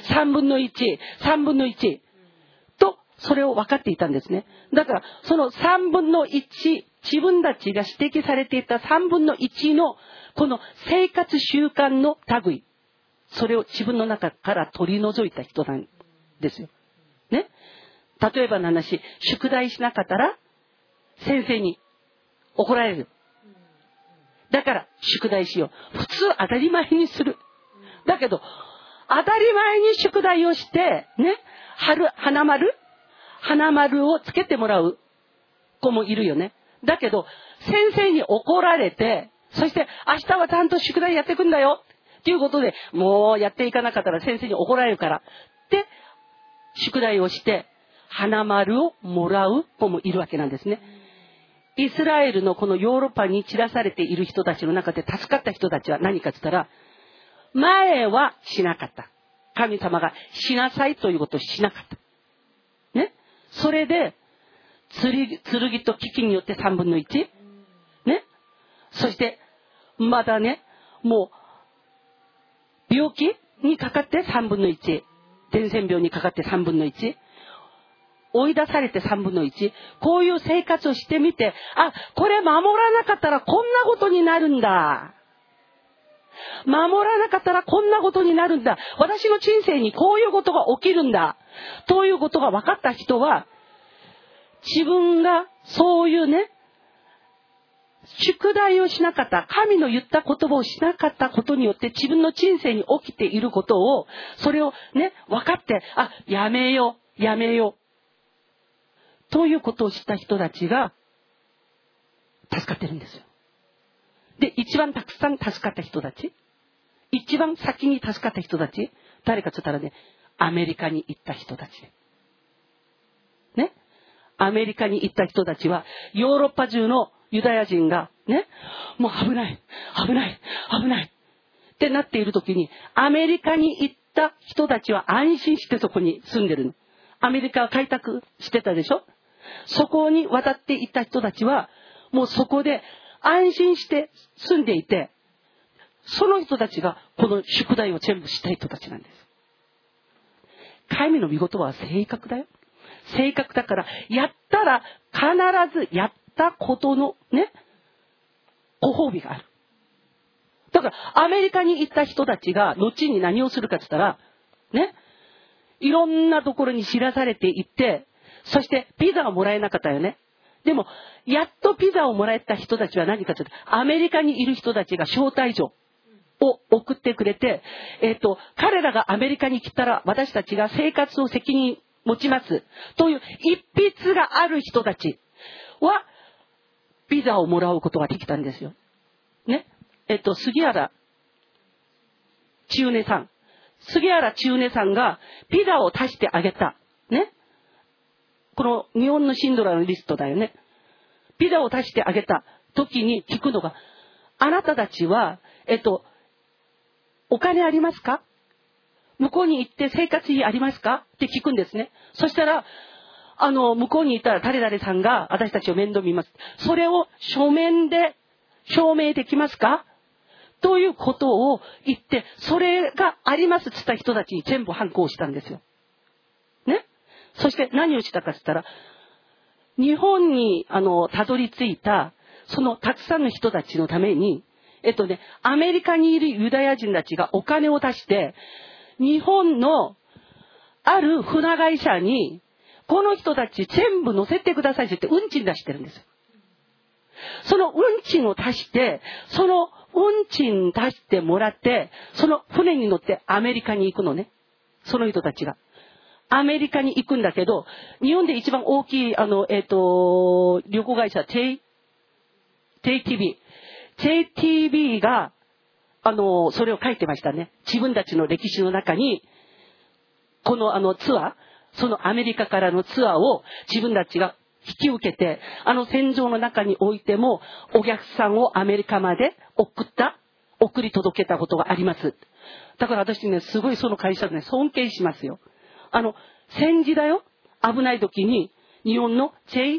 とそれを分かっていたんですね。だからその3分の1、自分たちが指摘されていた3分の1のこの生活習慣の類、それを自分の中から取り除いた人なんですよ。ね。例えばの話、宿題しなかったら先生に怒られる。だから宿題しよう。普通当たり前にする。だけど当たり前に宿題をしてね、花丸をつけてもらう子もいるよね。だけど先生に怒られて、そして明日はちゃんと宿題やってくんだよということで、もうやっていかなかったら先生に怒られるからって宿題をして花丸をもらう子もいるわけなんですね。イスラエルのこのヨーロッパに散らされている人たちの中で助かった人たちは何かって言ったら、前はしなかった。神様がしなさいということをしなかった。ね。それで剣と飢饉によって3分の1。ね。そしてまたね、もう病気にかかって3分の1、伝染病にかかって3分の1、追い出されて3分の1、こういう生活をしてみて、これ守らなかったらこんなことになるんだ。守らなかったらこんなことになるんだ。私の人生にこういうことが起きるんだ。ということが分かった人は、自分がそういうね、宿題をしなかった、神の言った言葉をしなかったことによって自分の人生に起きていることを、それをね、分かって、やめようということをした人たちが助かってるんですよ。で、一番たくさん助かった人たち、一番先に助かった人たち、誰かと言ったらね、アメリカに行った人たちね。アメリカに行った人たちはヨーロッパ中のユダヤ人がね、もう危ないってなっている時に、アメリカに行った人たちは安心してそこに住んでるの。アメリカは開拓してたでしょ。そこに渡っていった人たちはもうそこで安心して住んでいて、その人たちがこの宿題を全部した人たちなんです。神の御言葉は正確だよ。正確だから、やったら必ずやったことのね、ご褒美がある。だからアメリカに行った人たちが後に何をするかって言ったらね、いろんなところに知らされていって、そしてピザがもらえなかったよね。でもやっとピザをもらえた人たちは何かというと、アメリカにいる人たちが招待状を送ってくれて、彼らがアメリカに来たら私たちが生活を責任持ちますという一筆がある人たちはピザをもらうことができたんですよ。ね。杉原千畝さんがピザを足してあげた。ね。この日本のシンドラーのリストだよね。ピザを足してあげた時に聞くのが、あなたたちは、お金ありますか？向こうに行って生活費ありますかって聞くんですね。そしたら、向こうに行ったら誰々さんが私たちを面倒見ます。それを書面で証明できますかということを言って、それがありますって言った人たちに全部反抗したんですよ。ね。そして何をしたかって言ったら、日本にたどり着いたそのたくさんの人たちのために、アメリカにいるユダヤ人たちがお金を出して、日本のある船会社にこの人たち全部乗せてくださいって言って運賃出してるんですよ。 その運賃を足して、その運賃出してもらって、その船に乗ってアメリカに行くのね。その人たちが。アメリカに行くんだけど、日本で一番大きい、旅行会社、JTB が、それを書いてましたね。自分たちの歴史の中に、このツアー、そのアメリカからのツアーを自分たちが引き受けて、戦場の中においても、お客さんをアメリカまで送り届けたことがあります。だから私ね、すごいその会社でね、尊敬しますよ。戦時だよ。危ない時に、日本の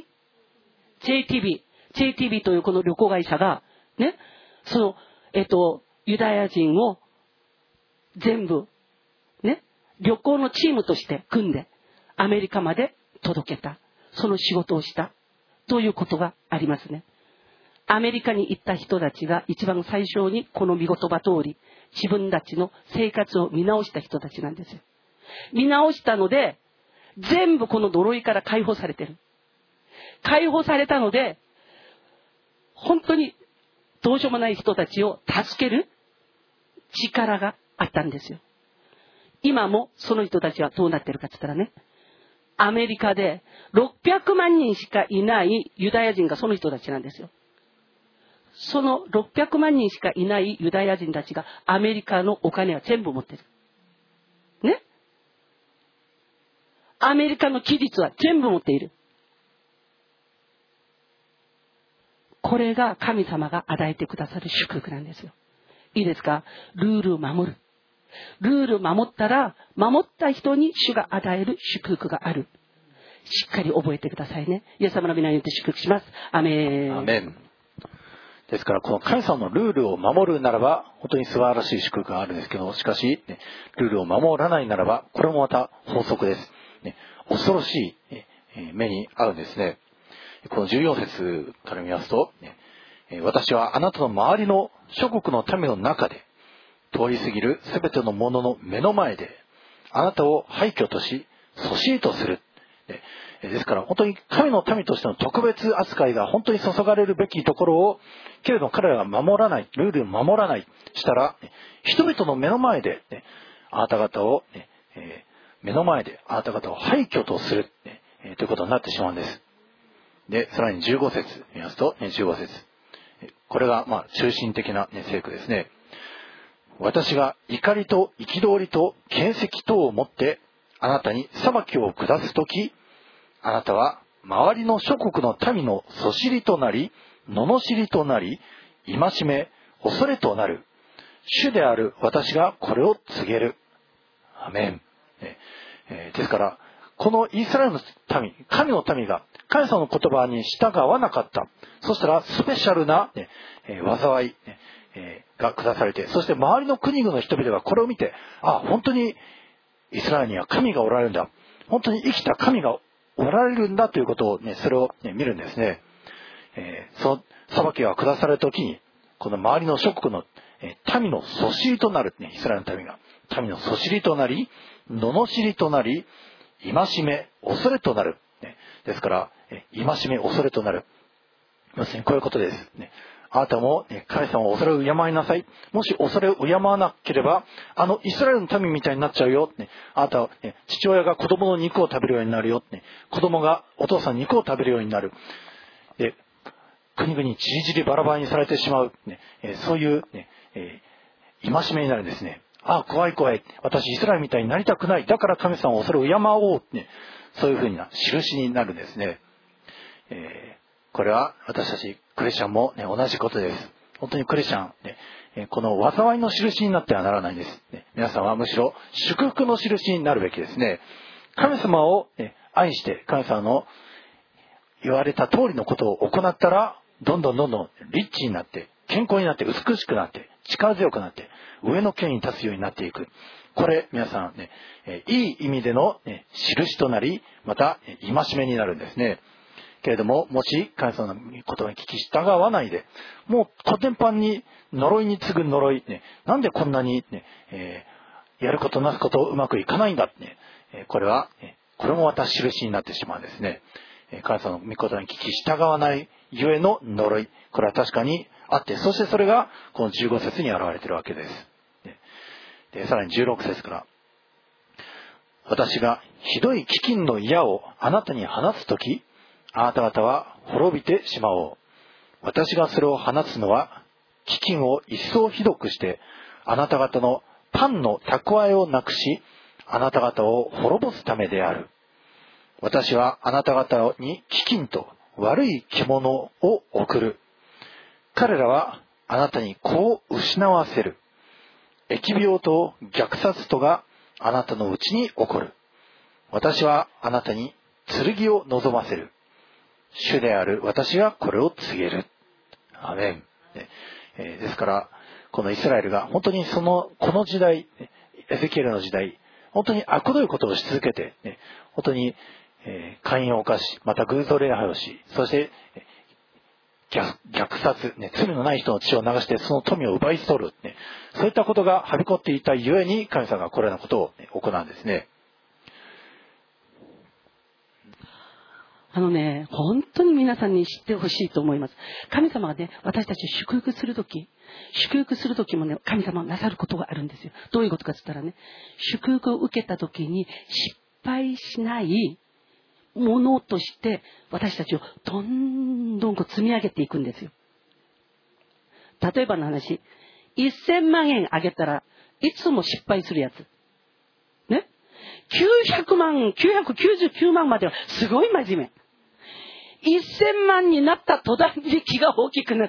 JTB というこの旅行会社が、ね、ユダヤ人を全部、ね、旅行のチームとして組んで、アメリカまで届けた。その仕事をした。ということがありますね。アメリカに行った人たちが一番最初にこの御言葉通り、自分たちの生活を見直した人たちなんですよ。見直したので、全部この呪いから解放されてる。解放されたので、本当にどうしようもない人たちを助ける力があったんですよ。今もその人たちはどうなってるかって言ったらね、アメリカで600万人しかいないユダヤ人がその人たちなんですよ。その600万人しかいないユダヤ人たちがアメリカのお金は全部持ってる。ね？アメリカの期日は全部持っている。これが神様が与えてくださる祝福なんですよ。いいですか？ルールを守る。ルールを守ったら、守った人に主が与える祝福がある。しっかり覚えてくださいね。イエス様の皆によって祝福します。アメン。 アメン。ですから、この神様のルールを守るならば、本当に素晴らしい祝福があるんですけど、しかし、ね、ルールを守らないならば、これもまた法則です。ね、恐ろしい目に遭うんですね。この14節から見ますと、私はあなたの周りの諸国の民の中で、通り過ぎるすべてのものの目の前で、あなたを廃墟とし、そしりとする。ですから本当に神の民としての特別扱いが本当に注がれるべきところを、けれども彼らが守らない、ルールを守らないしたら、人々の目の前で、あなた方を、目の前であなた方を廃墟とする、ということになってしまうんです。で、さらに15節見ますと、15節これが中心的な聖句ですね。私が怒りと憤りと権石等を持ってあなたに裁きを下すとき、あなたは周りの諸国の民のそしりとなり、罵りとなり、戒め、恐れとなる。主である私がこれを告げる。アメン。ですから、このイスラエルの民、神の民が神様の言葉に従わなかった。そしたらスペシャルな、災い、が下されて、そして周りの国々の人々がこれを見て、本当にイスラエルには神がおられるんだ。本当に生きた神がおられるんだということを、それを、見るんですね。その裁きが下されるときに、この周りの諸国の、民のそしりとなる、イスラエルの民が、民のそしりとなり、罵りとなり、戒め、恐れとなる。ですから、戒め、恐れとなる。要するにこういうことです。あなたも神様を恐れを敬いなさい。もし恐れを敬わなければ、イスラエルの民みたいになっちゃうよ。あなたは、父親が子供の肉を食べるようになるよ。子供がお父さんの肉を食べるようになる。で、国々にちりぢりバラバラにされてしまう。そういう、戒めになるんですね。怖い怖い。私イスラエルみたいになりたくない。だから神様を恐れを敬おう。そういうふうな印になるんですね。これは私たちクリスチャンも、同じことです。本当にクリスチャン、この災いの印になってはならないんです。皆さんはむしろ祝福の印になるべきですね。神様を、愛して神様の言われた通りのことを行ったら、どんどんリッチになって、健康になって、美しくなって、力強くなって、上の権威に立つようになっていく。これ皆さんいい意味での、印となり、また戒めになるんですね。けれども、もし神様の言葉に聞き従わないで、もうコテンパンに呪いに次ぐ呪い、なんでこんなに、やることなすことうまくいかないんだ、これもまた印になってしまうんですね。 神様の御言葉に聞き従わないゆえの呪い、これは確かにあって、そしてそれがこの15節に現れているわけです。でさらに16節から、私がひどい飢饉の矢をあなたに放つとき、あなた方は滅びてしまおう。私がそれを放つのは、飢饉を一層ひどくして、あなた方のパンの蓄えをなくし、あなた方を滅ぼすためである。私はあなた方に飢饉と悪い獣を送る。彼らはあなたに子を失わせる。疫病と虐殺とがあなたのうちに起こる。私はあなたに剣を望ませる。主である私がこれを告げる。アメン。ですからこのイスラエルが本当にこの時代、エゼキエルの時代、本当に悪どいことをし続けて、本当に姦淫を犯し、また偶像礼拝をし、そして虐殺、罪のない人の血を流してその富を奪い取る、そういったことがはびこっていたゆえに神様がこれらのことを行うんですね。 本当に皆さんに知ってほしいと思います。神様が私たちを祝福するときも神様がなさることがあるんですよ。どういうことかって言ったら祝福を受けたときに失敗しないものとして私たちをどんどん積み上げていくんですよ。例えばの話、1000万円あげたらいつも失敗するやつ。900万、999万まではすごい真面目。1000万になった途端に気が大きくなって、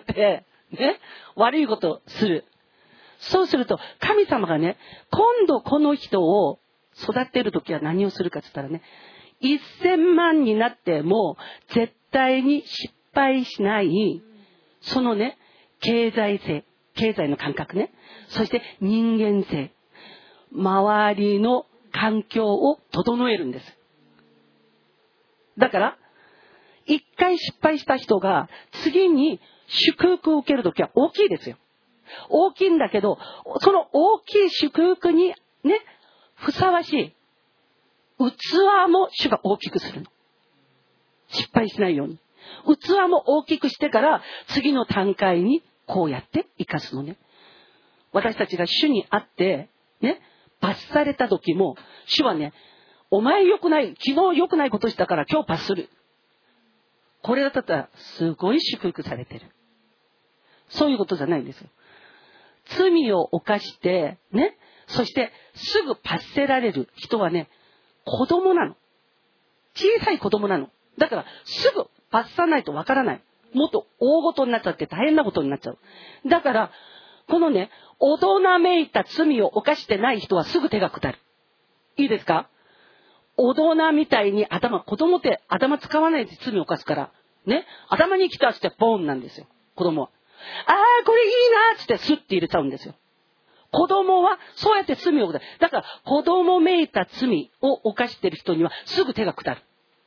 悪いことをする。そうすると、神様が今度この人を育てるときは何をするかって言ったら1000万になっても絶対に失敗しない、その経済の感覚そして人間性、周りの環境を整えるんです。だから一回失敗した人が次に祝福を受けるときは大きいですよ。大きいんだけど、その大きい祝福にふさわしい器も主が大きくするの。失敗しないように器も大きくしてから次の段階にこうやって生かすのね。私たちが主に会って罰された時も主はお前良くない、昨日良くないことしたから今日罰する。これだったらすごい祝福されてる。そういうことじゃないんですよ。罪を犯してそしてすぐ罰せられる人は子供なの。小さい子供なの。だからすぐ罰さないとわからない。もっと大事になっちゃって大変なことになっちゃう。だからこの大人めいた罪を犯してない人はすぐ手が下る。いいですか？大人みたいに子供って頭使わないで罪を犯すから頭に来たってポンなんですよ。子供はこれいいなってスッて入れちゃうんですよ。子供はそうやって罪を犯す。だから子供めいた罪を犯している人にはすぐ手が下る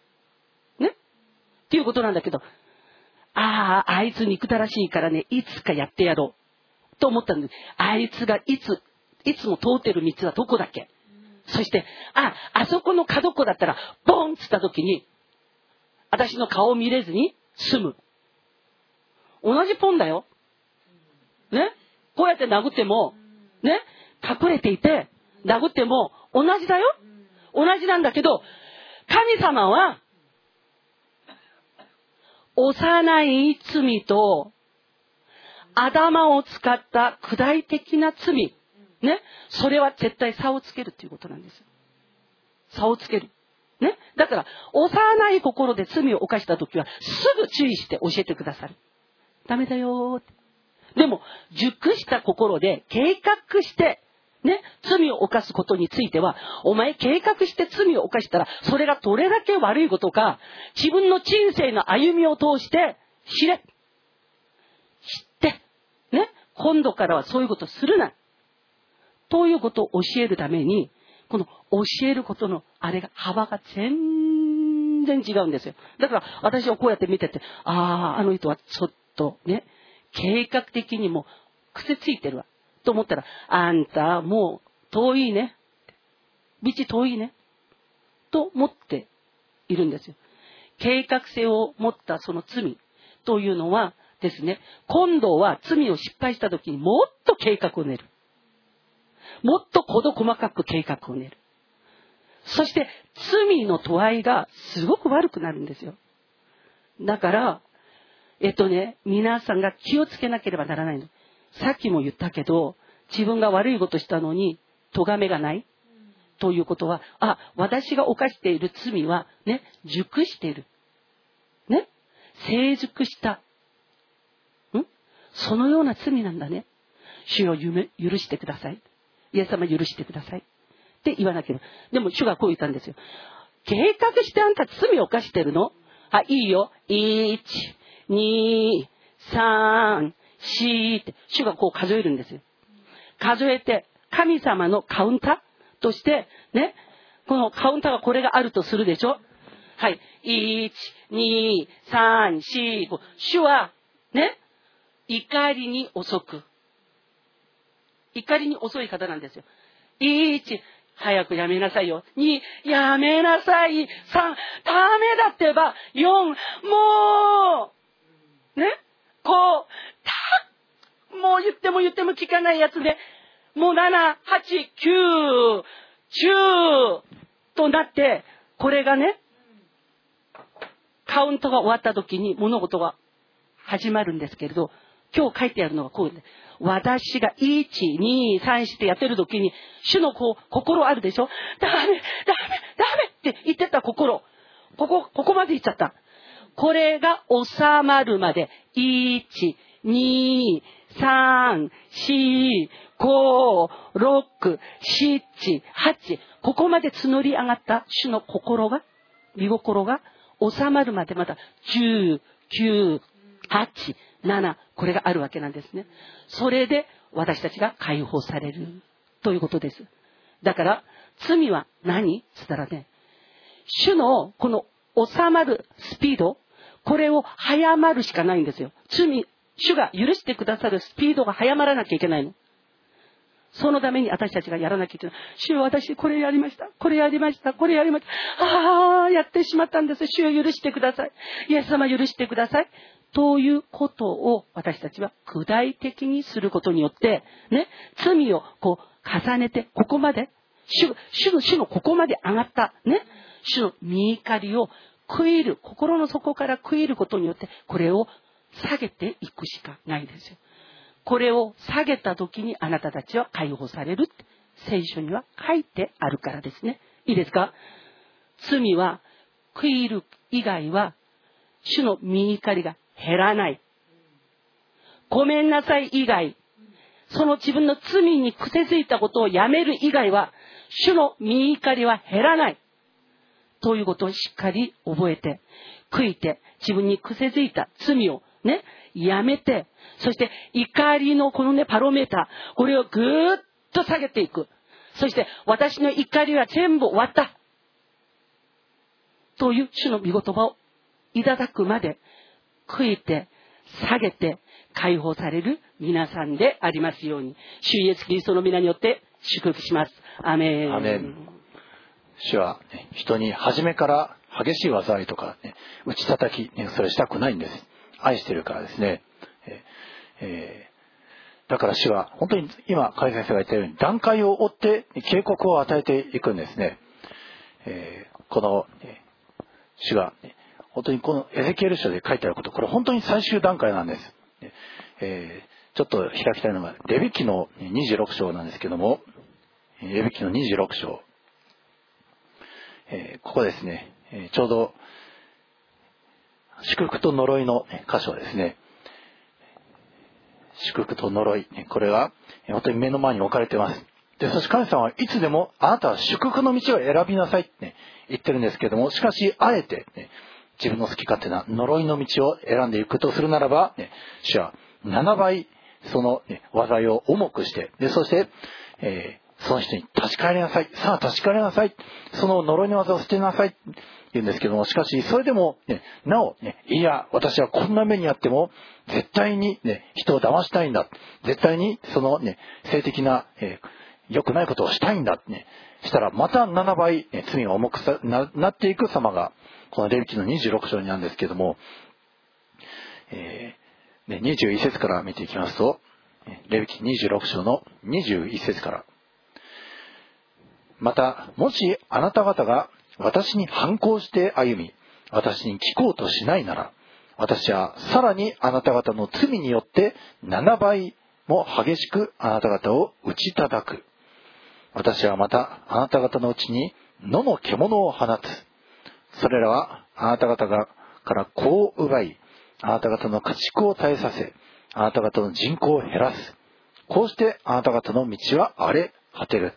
っていうことなんだけど、あいつ憎たらしいからいつかやってやろうと思ったんで、あいつがいつも通ってる道はどこだっけ、そしてあそこの角っこだったらボンっつった時に私の顔を見れずに済む。同じポンだよこうやって殴っても隠れていて殴っても同じだよ。同じなんだけど、神様は幼い罪と頭を使った具体的な罪それは絶対差をつけるということなんです。差をつけるだから幼い心で罪を犯したときはすぐ注意して教えてくださる。ダメだよって。でも熟した心で計画して罪を犯すことについては、お前計画して罪を犯したらそれがどれだけ悪いことか自分の人生の歩みを通して知って今度からはそういうことするなということを教えるために、この教えることのあれが幅が全然違うんですよ。だから私はこうやって見てて、あの人はちょっと計画的にも癖ついてるわと思ったら、あんたもう遠い道遠いと思っているんですよ。 計画性を持ったその罪というのはですね、今度は罪を失敗した時にもっと計画を練る。もっと事細かく計画を練る。そして罪の度合いがすごく悪くなるんですよ。だから、皆さんが気をつけなければならないの。さっきも言ったけど、自分が悪いことしたのに、咎めがない。ということは、私が犯している罪は、ね、熟している。ね、成熟した。そのような罪なんだね。主よ許してください。イエス様許してください。って言わなければ。でも主がこう言ったんですよ。計画してあんた罪を犯してるの？いいよ。1、2、3、4って、主がこう数えるんですよ。数えて、神様のカウンターとして、ね、このカウンターがこれがあるとするでしょ。はい。1、2、3、4、5。主は、ね、怒りに遅く。怒りに遅い方なんですよ。1、早くやめなさいよ。2、やめなさい。3、ダメだってば。4、もう、ね、もう言っても聞かないやつで、もう7、8、9、10となって、これがね、カウントが終わった時に物事が始まるんですけれど、今日書いてあるのはこうで、私が1、2、3ってやってる時に、主の心あるでしょ。ダメって言ってた心。ここまで言っちゃった。これが収まるまで、1、2、3、4、5、6、7、8、ここまで募り上がった主の心が、見心が収まるまでまた10、9、8、7、これがあるわけなんですね。それで私たちが解放されるということです。だから罪は何つったらね、主のこの収まるスピード、これを早まるしかないんですよ。主が許してくださるスピードが早まらなきゃいけないの。そのために私たちがやらなきゃいけない。主よ、私これやりました。やってしまったんです。主よ、許してください。イエス様許してください。ということを私たちは具体的にすることによって、ね、罪を重ねて、ここまで、主のここまで上がった、ね、主の御怒りを心の底から悔いることによって、これを下げていくしかないですよ。これを下げた時にあなたたちは解放されるって聖書には書いてあるからですね。いいですか？罪は悔いる以外は主の御怒りが減らない。ごめんなさい以外、その自分の罪に癖づいたことをやめる以外は主の御怒りは減らない。ということをしっかり覚えて、悔いて、自分に癖づいた罪をね、やめて、そして怒りのこのね、パロメーター、これをぐーっと下げていく。そして私の怒りは全部終わった。という主の御言葉をいただくまで、悔いて、下げて、解放される皆さんでありますように、主イエスキリストの皆によって祝福します。アメン。 アメン。主は、ね、人に初めから激しい災いとか、ね、打ち叩き、ね、それしたくないんです。愛してるからですね。だから主は本当に今海先生が言ったように段階を追って警告を与えていくんですね。この主が本当にこのエゼキエル書で書いてあること、これ本当に最終段階なんです。ちょっと開きたいのがレビ記の26章なんですけども、レビ記の26章、ここですね、ちょうど祝福と呪いの箇所ですね。祝福と呪い、これが本当に目の前に置かれています。で、そして神様はいつでもあなたは祝福の道を選びなさいって言ってるんですけども、しかしあえて自分の好き勝手な呪いの道を選んでいくとするならば、主は7倍その災いを重くして、でそして、その人に立ち返りなさい、さあ立ち返りなさい、その呪いの技を捨てなさいって言うんですけども、しかしそれでも、なお、いや私はこんな目にあっても絶対に、人を騙したいんだ、絶対にその、性的な、 良くないことをしたいんだってね、したらまた7倍、罪が重くなっていく様が、このレビ記の26章になんですけども、21節から見ていきますと、レビ記26章の21節から。また、もしあなた方が私に反抗して歩み、私に聞こうとしないなら、私はさらにあなた方の罪によって7倍も激しくあなた方を打ち叩く。私はまたあなた方のうちに野の獣を放つ。それらはあなた方から子を奪い、あなた方の家畜を絶えさせ、あなた方の人口を減らす。こうしてあなた方の道は荒れ果てる。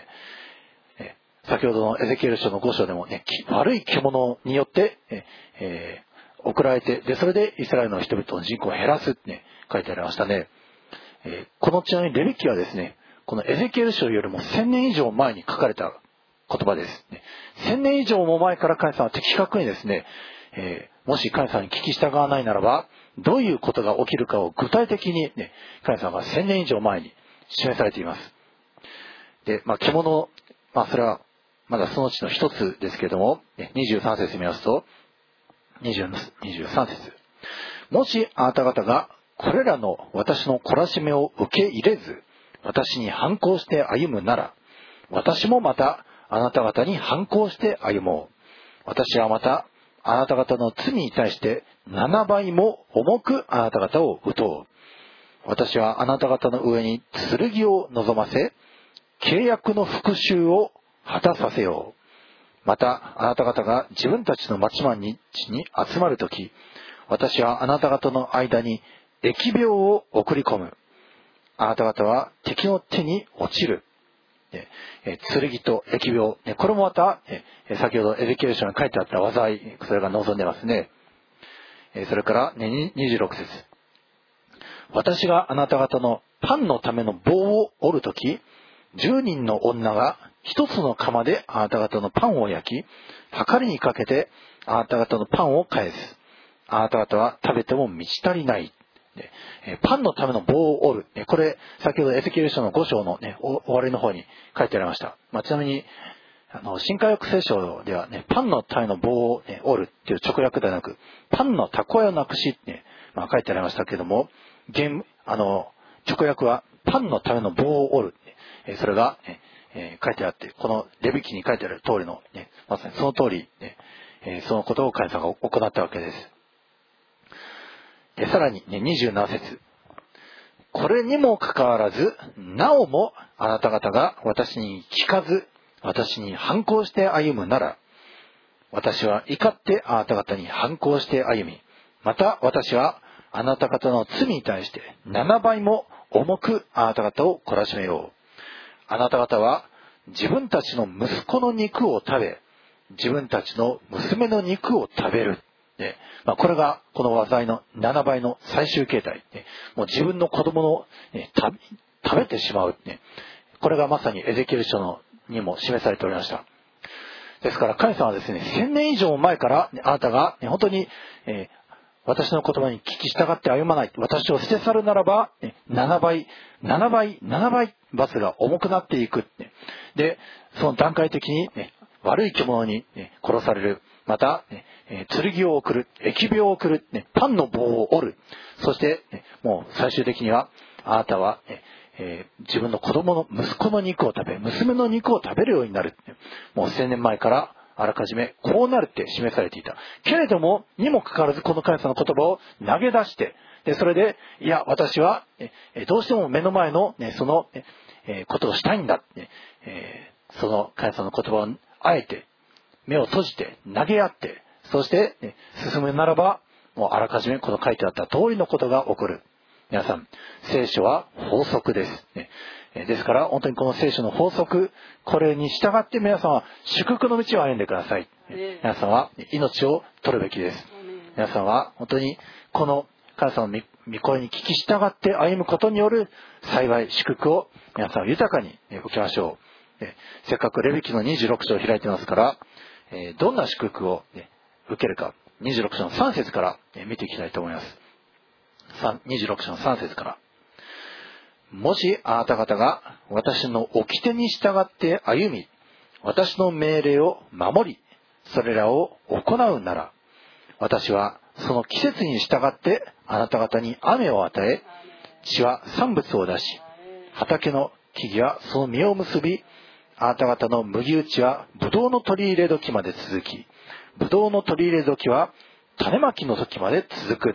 先ほどのエゼキエル書の5章でもね、悪い獣によって送られて、でそれでイスラエルの人々の人口を減らすってね、書いてありましたね。このちなみにレビ記はですね、このエゼキエル書よりも1000年以上前に書かれた言葉です。1000年以上も前から神様は的確にですね、もし神様に聞き従わないならば、どういうことが起きるかを具体的にね、神様が1000年以上前に示されています。で、獣、それはまだそのうちの一つですけれども、23節見ますと、23節。もしあなた方がこれらの私の懲らしめを受け入れず、私に反抗して歩むなら、私もまたあなた方に反抗して歩もう。私はまたあなた方の罪に対して7倍も重くあなた方を打とう。私はあなた方の上に剣を望ませ、契約の復讐を果たさせよう。またあなた方が自分たちの町々に集まるとき、私はあなた方の間に疫病を送り込む。あなた方は敵の手に落ちる。剣と疫病、これもまた先ほどエゼキエル書に書いてあった災い、それが望んでますね。それから26節。私があなた方のパンのための棒を折るとき、10人の女が一つの窯であなた方のパンを焼き、はりにかけてあなた方のパンを返す。あなた方は食べても満ち足りない。パンのための棒を折る。これ、先ほどエゼキエル書の5章の、終わりの方に書いてありました。ちなみに、新海訳聖書ではパンのための棒を、折るっていう直訳ではなく、パンの蓄えをなくしって、書いてありましたけれども、直訳はパンのための棒を折る。それが、書いてあって、このレビ記に書いてある通りの、まさにその通り、そのことを神様が行ったわけです。さらに、27節。これにもかかわらず、なおもあなた方が私に聞かず、私に反抗して歩むなら、私は怒ってあなた方に反抗して歩み、また私はあなた方の罪に対して7倍も重くあなた方を懲らしめよう。あなた方は自分たちの息子の肉を食べ、自分たちの娘の肉を食べる。これがこの災いの7倍の最終形態。もう自分の子供の食べてしまう。これがまさにエゼキエル書にも示されておりました。ですから神様はですね、1000年以上前からあなたが本当に私の言葉に聞き従って歩まない、私を捨て去るならば7倍罰が重くなっていく。で、その段階的に悪い獣に殺される。また、剣を送る、疫病を送る、パンの棒を折る。そして、もう最終的には、あなたは、自分の子供の息子の肉を食べ、娘の肉を食べるようになる。もう1000年前からあらかじめこうなるって示されていた。けれども、にもかかわらずこの神様の言葉を投げ出して、でそれで、いや、私は、どうしても目の前の、その、ことをしたいんだ。その神様の言葉をあえて、目を閉じて投げ合って、そして、進むならば、もうあらかじめこの書いてあった通りのことが起こる。皆さん、聖書は法則です。ですから、本当にこの聖書の法則、これに従って皆さんは祝福の道を歩んでください。皆さんは命を取るべきです。皆さんは本当にこの神様の御声に聞き従って歩むことによる幸い、祝福を皆さんは豊かに受けましょう。せっかくレビ記の26章を開いてますから、どんな祝福を受けるか、26章の3節から見ていきたいと思います。26章の3節から。 もしあなた方が私の掟に従って歩み、私の命令を守り、それらを行うなら、私はその季節に従ってあなた方に雨を与え、地は産物を出し、畑の木々はその実を結び、あなた方の麦打ちはブドウの取り入れ時まで続き、ブドウの取り入れ時は種まきの時まで続く。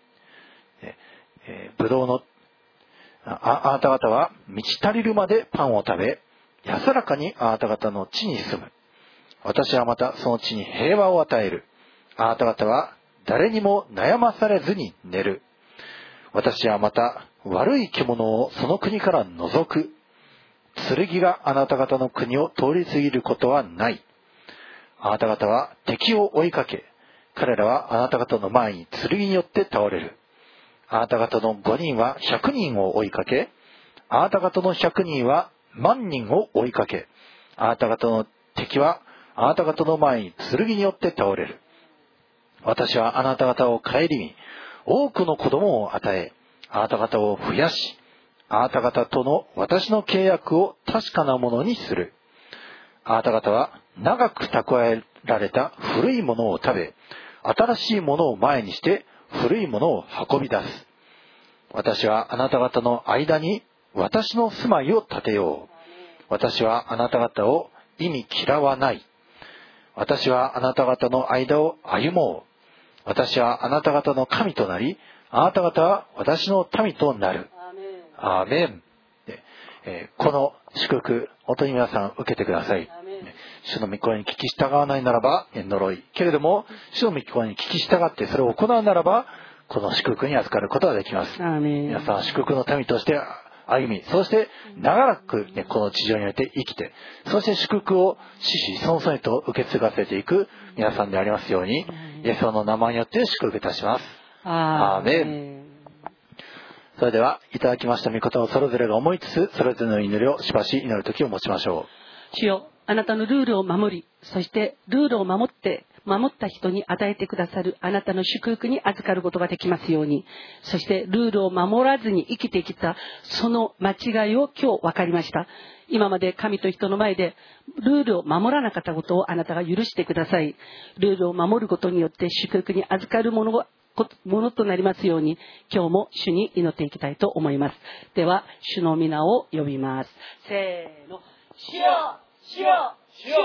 ブドウのあなた方は満ち足りるまでパンを食べ、安らかにあなた方の地に住む。私はまたその地に平和を与える。あなた方は誰にも悩まされずに寝る。私はまた悪い獣をその国から除く。剣があなた方の国を通り過ぎることはない。あなた方は敵を追いかけ、彼らはあなた方の前に剣によって倒れる。あなた方の5人は100人を追いかけ、あなた方の100人は万人を追いかけ、あなた方の敵はあなた方の前に剣によって倒れる。私はあなた方を顧み、多くの子供を与え、あなた方を増やし、あなた方との私の契約を確かなものにする。あなた方は長く蓄えられた古いものを食べ、新しいものを前にして古いものを運び出す。私はあなた方の間に私の住まいを建てよう。私はあなた方を忌み嫌わない。私はあなた方の間を歩もう。私はあなた方の神となり、あなた方は私の民となる。アーメン。この祝福、本当に皆さん受けてください。主の御声に聞き従わないならば呪い。けれども、主の御声に聞き従ってそれを行うならば、この祝福に預かることができます。皆さん、祝福の民として歩み、そして長らく、この地上において生きて、そして祝福を子々孫々と受け継がせていく皆さんでありますように、イエス様の名前によって祝福いたします。アーメン。それでは、いただきました御言葉をそれぞれが思いつつ、それぞれの祈りをしばし祈る時を持ちましょう。主よ、あなたのルールを守り、そしてルールを守った人に与えてくださるあなたの祝福に預かることができますように、そしてルールを守らずに生きてきたその間違いを今日分かりました。今まで神と人の前でルールを守らなかったことをあなたが許してください。ルールを守ることによって祝福に預かるものとなりますように、今日も主に祈っていきたいと思います。では、主の皆を呼びます。せーの。主よ、主よ、主よ。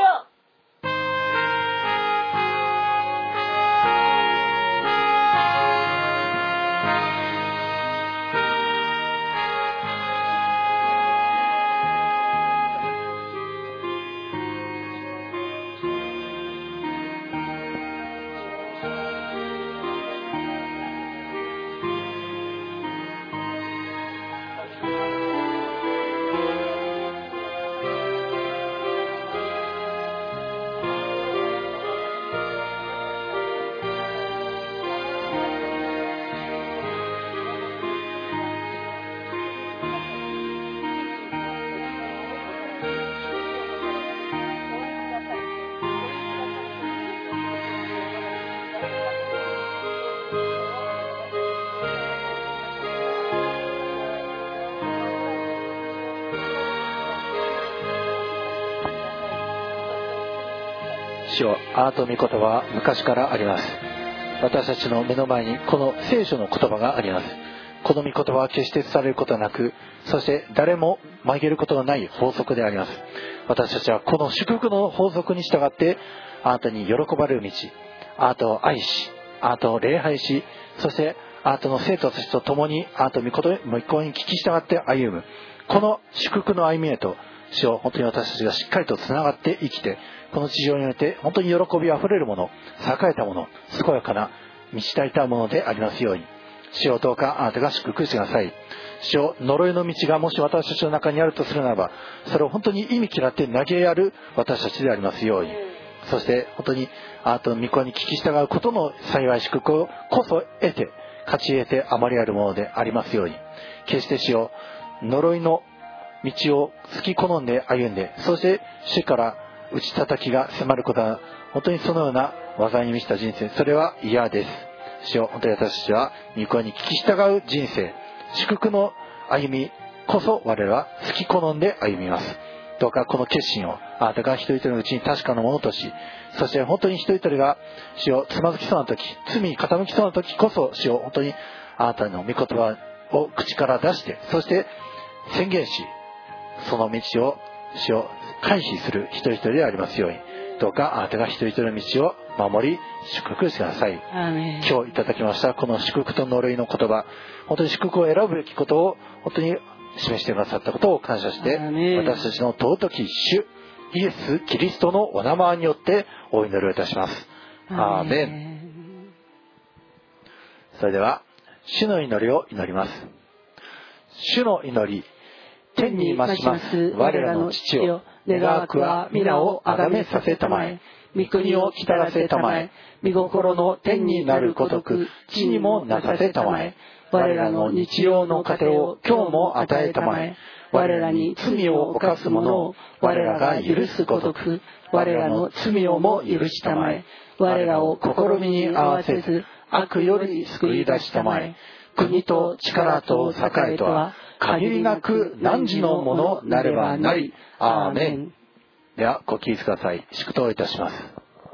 主よ、あなたの御言葉は昔からあります。私たちの目の前にこの聖書の言葉があります。この御言葉は決してされることはなく、そして誰も曲げることのない法則であります。私たちはこの祝福の法則に従ってあなたに喜ばれる道、あなたを愛し、あなたを礼拝し、そしてあなたの生徒たちと共にあなたの御声に聞き従って歩む、この祝福の歩みへと、主よ、本当に私たちがしっかりとつながって生きて、この地上において本当に喜びあふれるもの、栄えたもの、健やかな満ち足りたものでありますように、主よ、どうかあなたが祝福してください。主よ、呪いの道がもし私たちの中にあるとするならば、それを本当に意味嫌って投げやる私たちでありますように、そして本当にあなたの御声に聞き従うことの幸い祝福をこそ得て、勝ち得て余りあるものでありますように、決して主よ、呪いの道を好き好んで歩んで、そして主から打ち叩きが迫ることは本当にそのような災いに満ちた人生、それは嫌です。主よ、本当に私たちは御声に聞き従う人生、祝福の歩みこそ我らは好き好んで歩みます。どうかこの決心をあなたが一人一人のうちに確かなものとし、そして本当に一人一人が主をつまずきそうな時、罪に傾きそうな時こそ主を本当にあなたの御言葉を口から出して、そして宣言し、その道を主を回避する一人一人でありますように、どうかあなたが一人一人の道を守り祝福してください。今日いただきましたこの祝福と呪いの言葉、本当に祝福を選ぶべきことを本当に示してくださったことを感謝して、私たちの尊き主イエス・キリストのお名前によってお祈りをいたします。アーメン。それでは主の祈りを祈ります。主の祈り。天に増します我らの父よ、願わくは皆をあがめさせたまえ、御国を来たらせたまえ、御心の天になるごとく地にもなさせたまえ、我らの日用の糧を今日も与えたまえ、我らに罪を犯す者を我らが許すごとく我らの罪をも許したまえ、我らを試みに合わせず悪より救い出したまえ、国と力と栄とは限りなく汝のものなればなり。アーメン。ではご起立ください。祝祷いたします。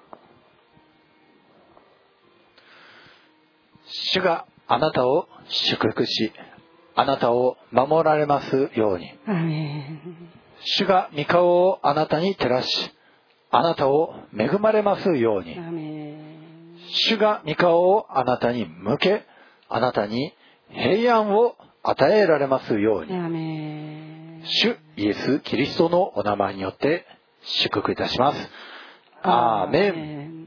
主があなたを祝福し、あなたを守られますように。 アーメン。 主が御顔をあなたに照らし、あなたを恵まれますように。 アーメン。 主が御顔をあなたに向け、あなたに平安を与えられますように。 アーメン。 主イエス・キリストのお名前によって祝福いたします。アーメン。